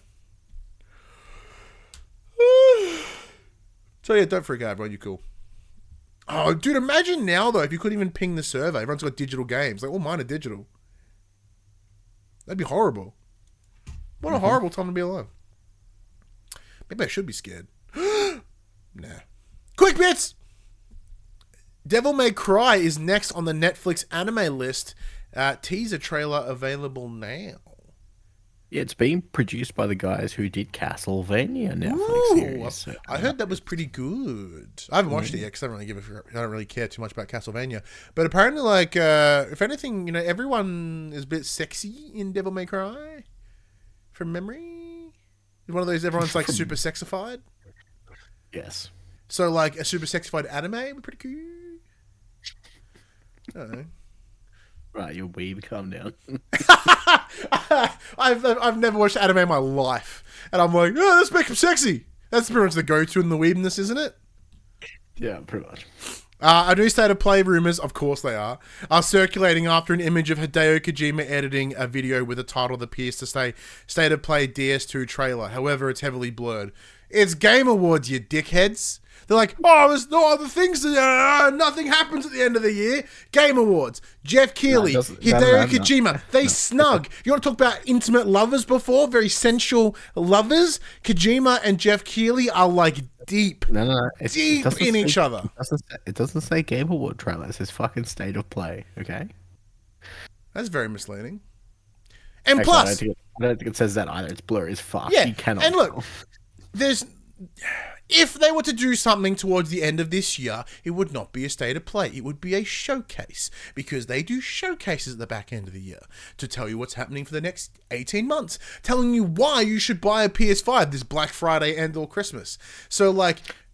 So yeah, don't freak out, everyone. You're cool. Oh, dude, imagine now though if you couldn't even ping the server. Everyone's got digital games. Like all mine are digital. That'd be horrible. What a Mm-hmm. horrible time to be alive. Maybe I should be scared. Nah. Quick bits. Devil May Cry is next on the Netflix anime list. Uh, teaser trailer available now. Yeah, it's being produced by the guys who did Castlevania Netflix Ooh, series. so- I heard that was pretty good. I haven't watched it yet because I don't really give a, I don't really care too much about Castlevania. But apparently, like, uh, if anything, you know, everyone is a bit sexy in Devil May Cry, from memory. It's one of those everyone's like super sexified. Yes. So like a super sexified anime would be pretty cool. I don't know. Right, your weeb, calm down. I've I've never watched anime in my life, and I'm like, oh, let's make him sexy. That's pretty much the go-to in the weebness, isn't it? Yeah, pretty much. Uh, a new state of play rumors, of course they are, are circulating after an image of Hideo Kojima editing a video with a title that appears to say State of Play D S two trailer. However, it's heavily blurred. It's Game Awards, you dickheads. They're like, oh, there's no other things. Uh, nothing happens at the end of the year. Game Awards. Jeff Keighley, No, it doesn't- Hideo no, no, no. Kojima. They snug. You want to talk about intimate lovers before? Very sensual lovers? Kojima and Jeff Keighley are like deep. No, no, no. It's, it Deep doesn't in say- each other. It doesn't, say, it doesn't say Game Award trailer. It says fucking State of Play, okay? That's very misleading. And Actually, I plus, don't, think it, I don't think it says that either. It's blurry as fuck. yeah, You cannot and look, tell. there's if they were to do something towards the end of this year, it would not be a state of play. It would be a showcase because they do showcases at the back end of the year to tell you what's happening for the next eighteen months, telling you why you should buy a P S five this Black Friday and or Christmas. So like,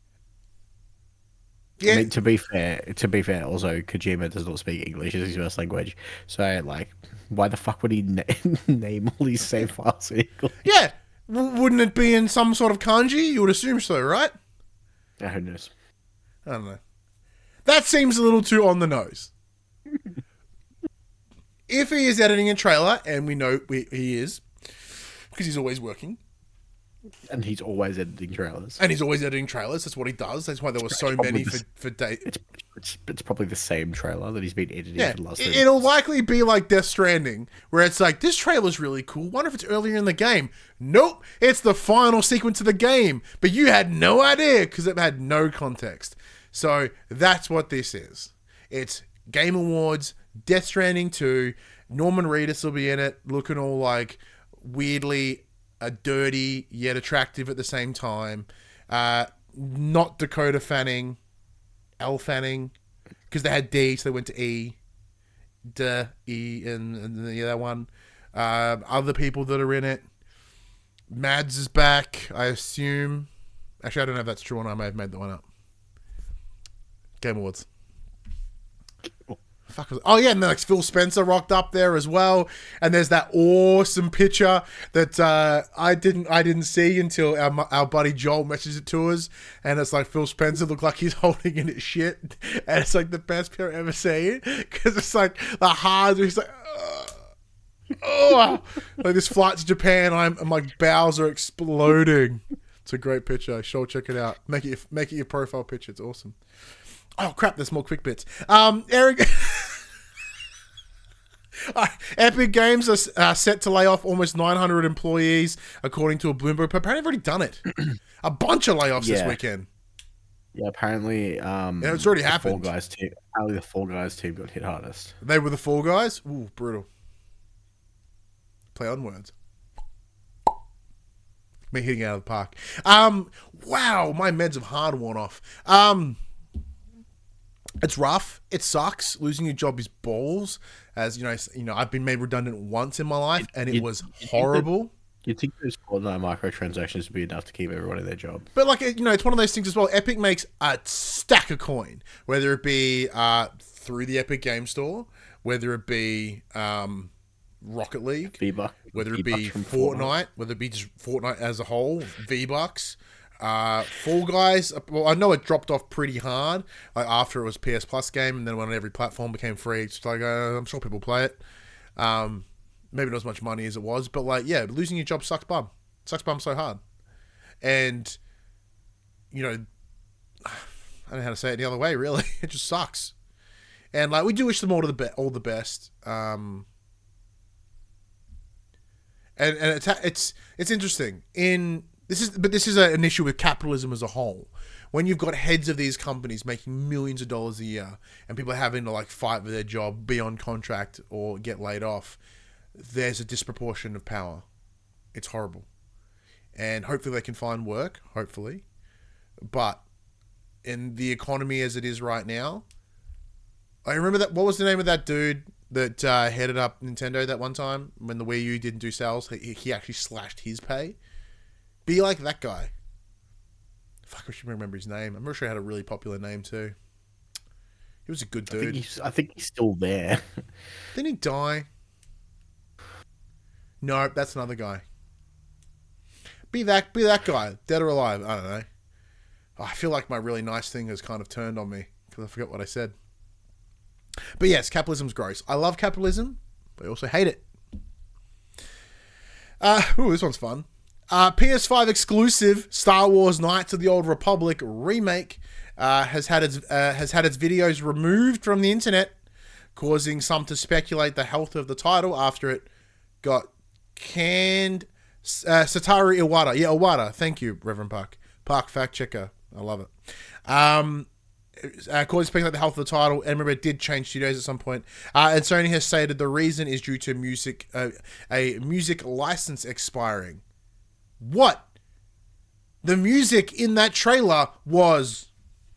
yeah, I mean, to be fair, to be fair, also Kojima does not speak English as his first language. So, like, why the fuck would he na- name all these save files in English? yeah. W- wouldn't it be in some sort of kanji? You would assume so, right? Ah, who knows? I don't know. That seems a little too on the nose. If he is editing a trailer, and we know we, he is, because he's always working, And he's always editing trailers. and he's always editing trailers, that's what he does. That's why there were so Probably many the for, s- for day. It's, it's it's probably the same trailer that he's been editing Yeah, for the last. it- thirty it'll months. likely be like Death Stranding, where it's like, this trailer's really cool. Wonder if it's earlier in the game. Nope, it's the final sequence of the game, but you had no idea because it had no context. So that's what this is. It's Game Awards, Death Stranding two, Norman Reedus will be in it, looking all like weirdly uh, dirty yet attractive at the same time. Uh, not Dakota Fanning, Elle Fanning, because they had D, so they went to E. D, E, and, and the other one. Uh, other people that are in it. Mads is back, I assume. Actually, I don't know if that's true or not. I may have made that one up. Game Awards. fuck was it? Oh yeah, and then like Phil Spencer rocked up there as well. And there's that awesome picture that uh, I didn't I didn't see until our our buddy Joel messaged it to us. And it's like Phil Spencer looked like he's holding in his shit, and it's like the best picture I've ever seen because it's like the hard. He's like. Ugh. Oh, like this flight to Japan, I'm, I'm like bowels are exploding. It's a great picture. Sure, check it out. Make it make it your profile picture. It's awesome. Oh crap! There's more quick bits. Um, Eric. uh, Epic Games are uh, set to lay off almost nine hundred employees, according to a Bloomberg. But apparently, they've already done it. A bunch of layoffs yeah. this weekend. Yeah, apparently. Um, yeah, it's already the happened. Fall Guys team. Apparently, the Fall Guys team got hit hardest. They were the Fall Guys. Ooh, brutal. Play on words. Me hitting it out of the park. Um, wow, my meds have hard worn off. Um, it's rough. It sucks. Losing your job is balls. As you know, you know, I've been made redundant once in my life, and it you, was you horrible. You think those Fortnite microtransactions would be enough to keep everyone in their job? But like, you know, it's one of those things as well. Epic makes a stack of coin, whether it be uh, through the Epic Game Store, whether it be um. Rocket League, V-Buck, whether it V-Bucks be from Fortnite, Fortnite, whether it be just Fortnite as a whole, V-Bucks, uh, Fall Guys. Well, I know it dropped off pretty hard, like after it was P S Plus game, and then when every platform became free, it's like uh, I'm sure people play it. Um, maybe not as much money as it was, but like yeah, losing your job sucks bum, sucks bum so hard, and you know, I don't know how to say it the other way. Really, it just sucks, and like we do wish them all to the be- all the best. Um, And and it's it's it's interesting. In this is but this is a, an issue with capitalism as a whole. When you've got heads of these companies making millions of dollars a year, and people are having to like fight for their job, be on contract, or get laid off, there's a disproportion of power. It's horrible, and hopefully they can find work. Hopefully, but in the economy as it is right now, I remember that. What was the name of that dude that uh, headed up Nintendo that one time when the Wii U didn't do sales? He, he actually slashed his pay. Be like that guy. Fuck, I should remember his name. I'm not sure he had a really popular name too. He was a good dude. I think he's, I think he's still there. Didn't he die? No, that's another guy. Be that, be that guy, dead or alive. I don't know. Oh, I feel like my really nice thing has kind of turned on me because I forgot what I said. But yes, capitalism's gross. I love capitalism, but I also hate it. Uh, ooh, this one's fun. Uh, P S five exclusive Star Wars Knights of the Old Republic remake uh, has had its uh, has had its videos removed from the internet, causing some to speculate the health of the title after it got canned. Uh, Satoru Iwata, yeah, Iwata. Thank you, Reverend Park. Park fact checker. I love it. Um. Uh, causing speaking about the health of the title, and remember it did change studios at some point. Uh, and Sony has stated the reason is due to music, uh, a music license expiring. What? The music in that trailer was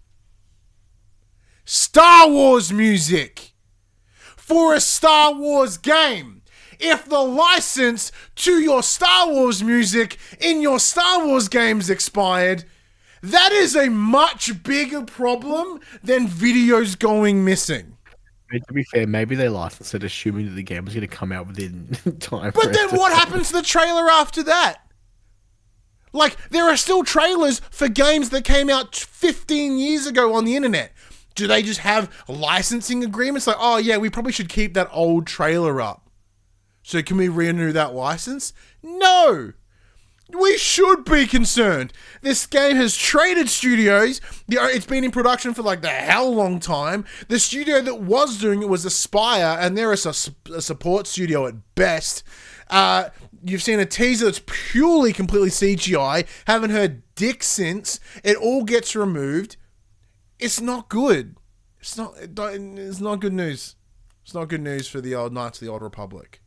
Star Wars music for a Star Wars game. If the license to your Star Wars music in your Star Wars games expired, that is a much bigger problem than videos going missing. To be fair, maybe they licensed it assuming that the game was going to come out within time. But then what happens to the trailer after that? Like, there are still trailers for games that came out fifteen years ago on the internet. Do they just have licensing agreements? Like, oh yeah, we probably should keep that old trailer up. So can we renew that license? No! We should be concerned. This game has traded studios. It's been in production for like the hell long time. The studio that was doing it was Aspire, and they're a, su- a support studio at best. Uh, you've seen a teaser that's purely, completely C G I. Haven't heard dick since. It all gets removed. It's not good. It's not. It's not good news. It's not good news for the old Knights of the Old Republic.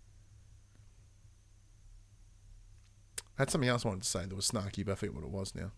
I had something else I wanted to say that was snarky, but I forget what it was now.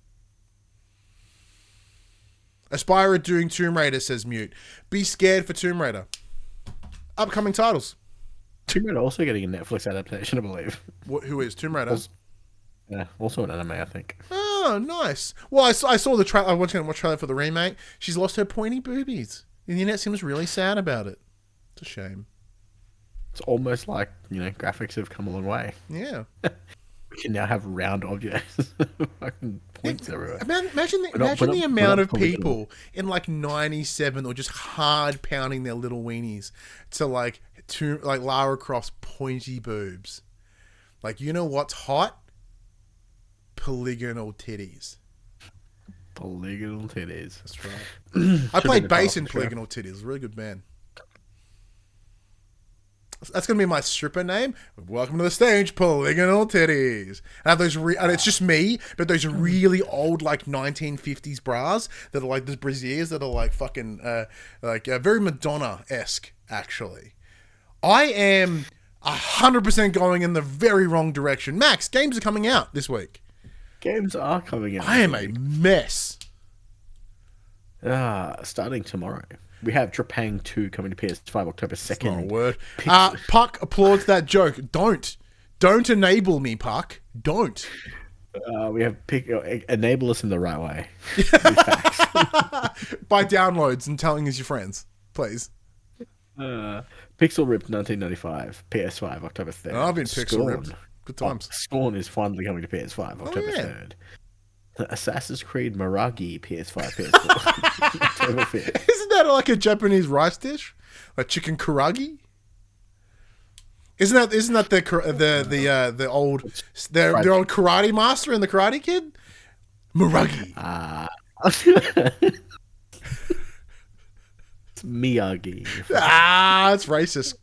Aspire doing Tomb Raider, says Mute. Be scared for Tomb Raider. Upcoming titles. Tomb Raider also getting a Netflix adaptation, I believe. What, who is Tomb Raider? Also, yeah, also an anime, I think. Oh, nice. Well, I saw, I saw the trailer. I was going to watch trailer for the remake. She's lost her pointy boobies. And the internet seems really sad about it. It's a shame. It's almost like, you know, graphics have come a long way. Yeah. We can now have round objects. Fucking points everywhere. Imagine, imagine the, We're not- imagine we're the not- we're amount not of polygonal. people in like ninety-seven or just hard pounding their little weenies to like to like Lara Croft's pointy boobs. Like, you know what's hot? Polygonal titties. Polygonal titties. That's right. I played the bass title in for sure. Polygonal Titties. Really good band. That's gonna be my stripper name. Welcome to the stage, Polygonal Titties. And I have those, re- and it's just me, but those really old like nineteen fifties bras that are like those brassieres that are like fucking uh, like uh, very Madonna esque. Actually, I am a hundred percent going in the very wrong direction. Max, games are coming out this week. Games are coming out. I am a mess. Ah, starting tomorrow. We have Trepang two coming to P S five October Not a second. word. Uh, Puck applauds that joke. Don't. Don't enable me, Puck. Don't. Uh, we have pick, uh, enable us in the right way. By downloads and telling us your friends, please. Uh, Pixel Ripped nineteen ninety-five, P S five October third. Oh, I've been pixel ripped. Good times. Oh, Scorn is finally coming to P S five October yeah. third. Assassin's Creed Mirage P S five, P S four October fifth. Isn't that like a Japanese rice dish, like chicken karagi? Isn't that isn't that the kar- the the uh, the old the, the old karate master and the Karate Kid? Miragi. Ah. It's Miyagi. Ah, it's racist.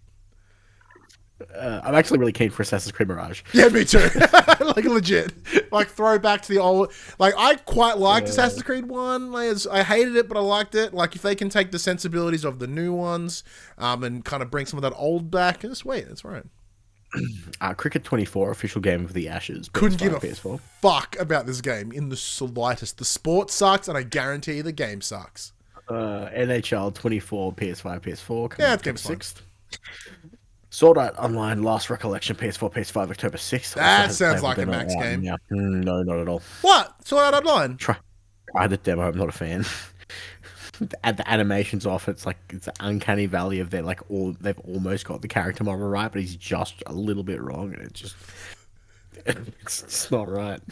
Uh, I'm actually really keen for Assassin's Creed Mirage. Yeah, me too. Like legit, like throw back to the old. Like I quite liked Yeah. Assassin's Creed One. Like, it's- I hated it, but I liked it. Like if they can take the sensibilities of the new ones, um, and kind of bring some of that old back, it's sweet. That's right. Uh, Cricket twenty-four, official game of the Ashes. Couldn't P S five, give a P S four. fuck about this game in the slightest. The sport sucks, and I guarantee you the game sucks. Uh, N H L twenty-four, P S five, P S four. Coming Yeah, October game's fine. sixth. Sword Art Online Last Recollection, P S four, P S five, October sixth. That Also has sounds playable like a demo Max out game. now. Mm, no, not at all. What? Sword Art Online. Try, try the demo. I'm not a fan. the, the animations off. It's like it's an uncanny valley of they're like all they've almost got the character model right, but he's just a little bit wrong, and it just it's, it's not right.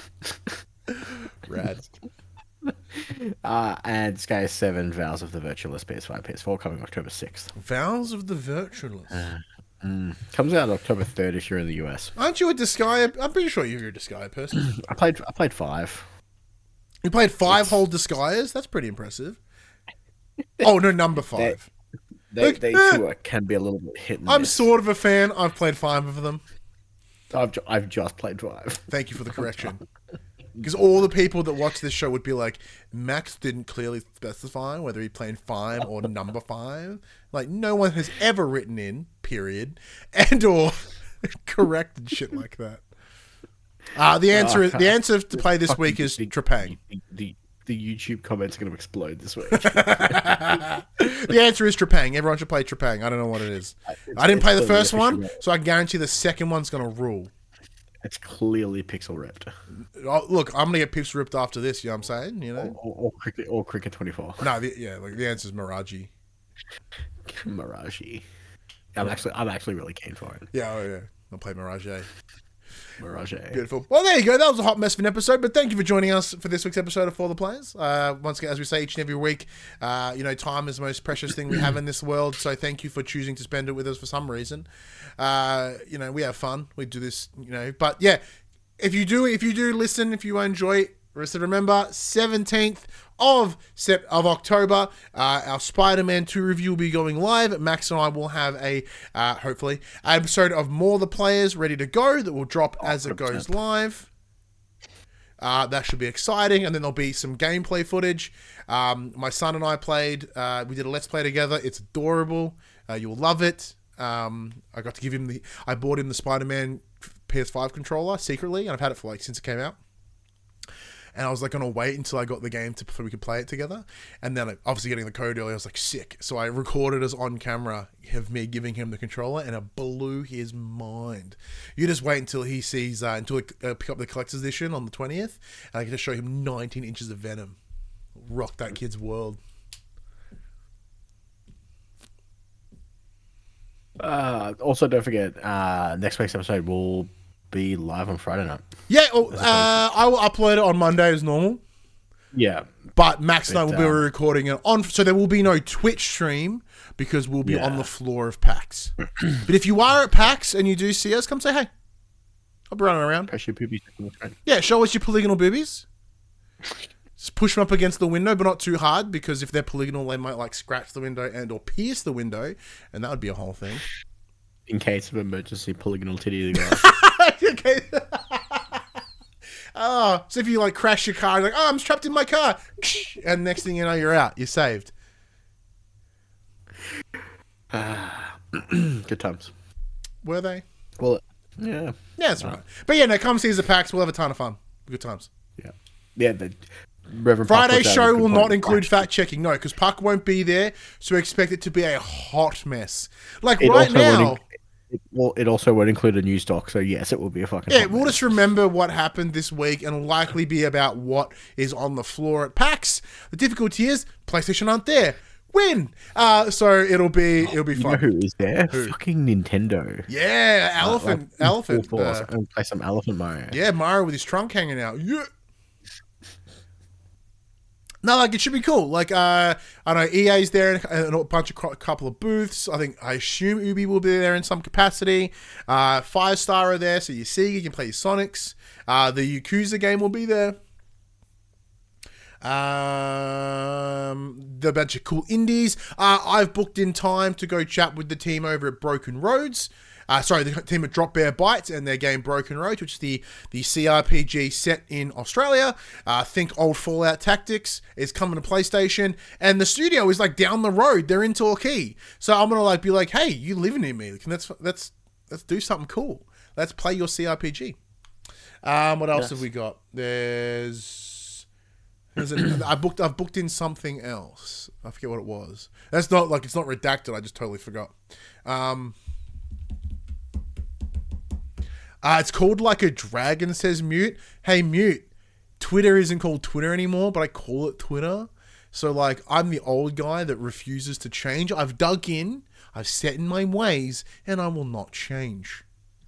Rad. Uh, and Sky seven, Vows of the Virtualist, P S five, P S four, coming October sixth. Vows of the Virtualist. Mm. Comes out October third if you're in the U S. Aren't you a Disgaea? I'm pretty sure you're a Disgaea person. I played I played five. You played five whole Disgaeas? That's pretty impressive. Oh, no, number five. They, Look, they eh, too are, can be a little bit hit and I'm miss. sort of a fan. I've played five of them. I've, ju- I've just played five. Thank you for the correction. Because all the people that watch this show would be like, Max didn't clearly specify whether he played five or number five. Like, no one has ever written in, period, and or corrected shit like that. Uh, the answer is, the answer to play this week is Trepang. The, the, the YouTube comments are going to explode this week. The answer is Trepang. Everyone should play Trepang. I don't know what it is. I didn't play the it's first totally one, official. so I guarantee the second one's going to rule. It's clearly pixel ripped. Oh, look, I'm going to get pixel ripped after this, you know what I'm saying? You know? Or, or cricket or cricket twenty-four. No, the, yeah, like the answer is Mirage. Mirage. I'm actually I'm actually really keen for it. Yeah, oh yeah. I'll play Mirage. Mirage. Beautiful. Well, there you go. That was a hot mess of an episode, but thank you for joining us for this week's episode of For the Players. Uh, once again, as we say each and every week, uh, you know, time is the most precious thing we have in this world, so thank you for choosing to spend it with us for some reason. Uh, you know, we have fun. We do this, you know, but yeah, if you do, if you do listen, if you enjoy it, remember, seventeenth of Sep- of October, uh, our Spider-Man two review will be going live. Max and I will have a, uh, hopefully, an episode of More the Players ready to go that will drop as it goes live. Uh, that should be exciting. And then there'll be some gameplay footage. Um, my son and I played, uh, we did a Let's Play together. It's adorable. Uh, you'll love it. Um, I got to give him the, I bought him the Spider-Man P S five controller secretly, and I've had it for like since it came out. And I was like going to wait until I got the game to, so we could play it together. And then like, obviously getting the code early, I was like sick. So I recorded us on camera of me giving him the controller, and it blew his mind. You just wait until he sees, uh, until we uh, pick up the collector's edition on the twentieth, and I can just show him nineteen inches of Venom. Rock that kid's world. Uh, also, don't forget, uh, next week's episode will be live on Friday night. Yeah, oh, uh, I will upload it on Monday as normal. Yeah. But Max and I But, will be um, recording it on, so there will be no Twitch stream because we'll be Yeah. on the floor of PAX. But if you are at PAX and you do see us, come say hey. I'll be running around. Press your poopies on the screen. Yeah, show us your polygonal boobies. Just push them up against the window, but not too hard, because if they're polygonal, they might like scratch the window and or pierce the window, and that would be a whole thing. In case of emergency, polygonal titty the guys. Okay. Oh, so if you like crash your car, you're like, oh, I'm trapped in my car, and next thing you know, you're out. You're saved. Good times. Were they? Well, yeah. Yeah, that's right. But yeah, no, come see us at PAX. We'll have a ton of fun. Good times. Yeah. Yeah, the Reverend Puck Friday's puts out a show good will point. not include fact checking, no, because Puck won't be there, so expect it to be a hot mess. Like It right also won't now. inc- it, well, it also won't include a news doc, so yes, it will be a fucking. Yeah, hot we'll mess. just remember what happened this week and likely be about what is on the floor at PAX. The difficulty is PlayStation aren't there. Win. Uh, so it'll be it'll be You know fun. who is there? Fucking Nintendo. Yeah, elephant, Like, elephant. full force, uh, and play some Elephant Mario. yeah, Mario with his trunk hanging out. Yeah. No, like it should be cool. Like uh, I know E A's there and a bunch of a couple of booths. I think I assume Ubi will be there in some capacity. Uh, Firestar are there, so you see you can play your Sonics. Uh, the Yakuza game will be there. Um, the bunch of cool indies. Uh, I've booked in time to go chat with the team over at Broken Roads. Uh, sorry, the team at Drop Bear Bites and their game Broken Roads, which is the, the C R P G set in Australia. Uh, think old Fallout Tactics is coming to PlayStation, and the studio is like down the road. They're in Torquay, so I'm gonna like be like, hey, you living near me? Let's let's let's do something cool. Let's play your C R P G. Um, what else Yes. have we got? There's There's an, I booked. I've booked in something else. I forget what it was. That's not like it's not redacted. I just totally forgot. Um, uh, it's called like a dragon says mute. Hey mute. Twitter isn't called Twitter anymore, but I call it Twitter. So like I'm the old guy that refuses to change. I've dug in. I've set in my ways, and I will not change.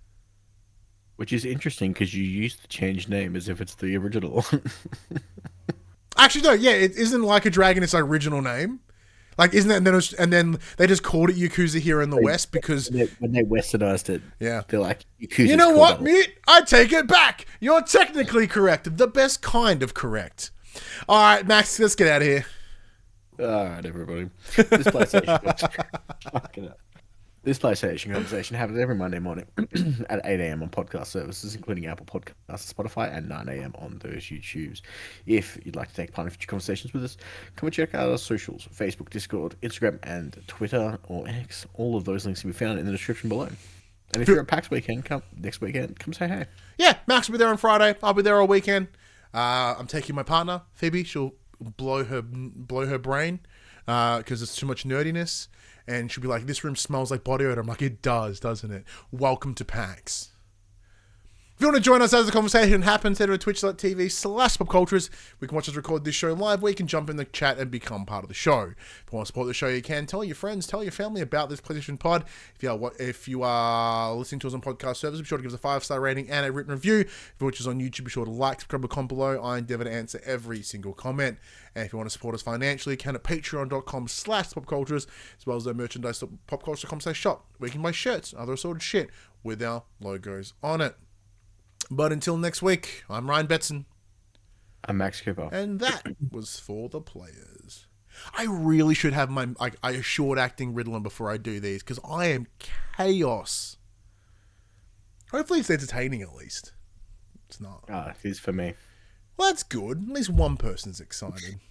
Which is interesting because you use the changed name as if it's the original. Actually, no. Yeah, it isn't like a dragon. It's our original name. Like, isn't that? And then, it was, and then they just called it Yakuza here in the West because, when, they, when they westernized it, yeah. they're like, Yakuza's You know called what, that. mute? I take it back. You're technically correct. The best kind of correct. All right, Max, let's get out of here. All right, everybody. This PlayStation, Fucking hell. This PlayStation conversation happens every Monday morning at eight a.m. on podcast services, including Apple Podcasts, Spotify, and nine a.m. on those YouTubes. If you'd like to take part in future conversations with us, come and check out our socials: Facebook, Discord, Instagram, and Twitter or X. All of those links can be found in the description below. And if you're at PAX weekend, come next weekend, come say hey. Yeah, Max will be there on Friday. I'll be there all weekend. Uh, I'm taking my partner, Phoebe. She'll blow her blow her brain because it's too much nerdiness. And she'll be like, this room smells like body odor. I'm like, it does, doesn't it? Welcome to PAX. If you want to join us as the conversation happens, head over to twitch.tv slash popcultures. We can watch us record this show live, where you can jump in the chat and become part of the show. If you want to support the show, you can. Tell your friends, tell your family about this PlayStation Pod. If you are, if you are listening to us on podcast services, be sure to give us a five-star rating and a written review. If you're watching us on YouTube, be sure to like, subscribe, and comment below. I endeavor to answer every single comment. And if you want to support us financially, you can at patreon.com slash popcultures, as well as our merchandise at popculture dot com slash shop, where you can buy shirts, other assorted shit with our logos on it. But until next week, I'm Ryan Betson. I'm Max Cooper. And that was for the players. I really should have my like a short acting Ritalin before I do these, because I am chaos. Hopefully it's entertaining at least. It's not. Ah, it is for me. Well, that's good. At least one person's excited.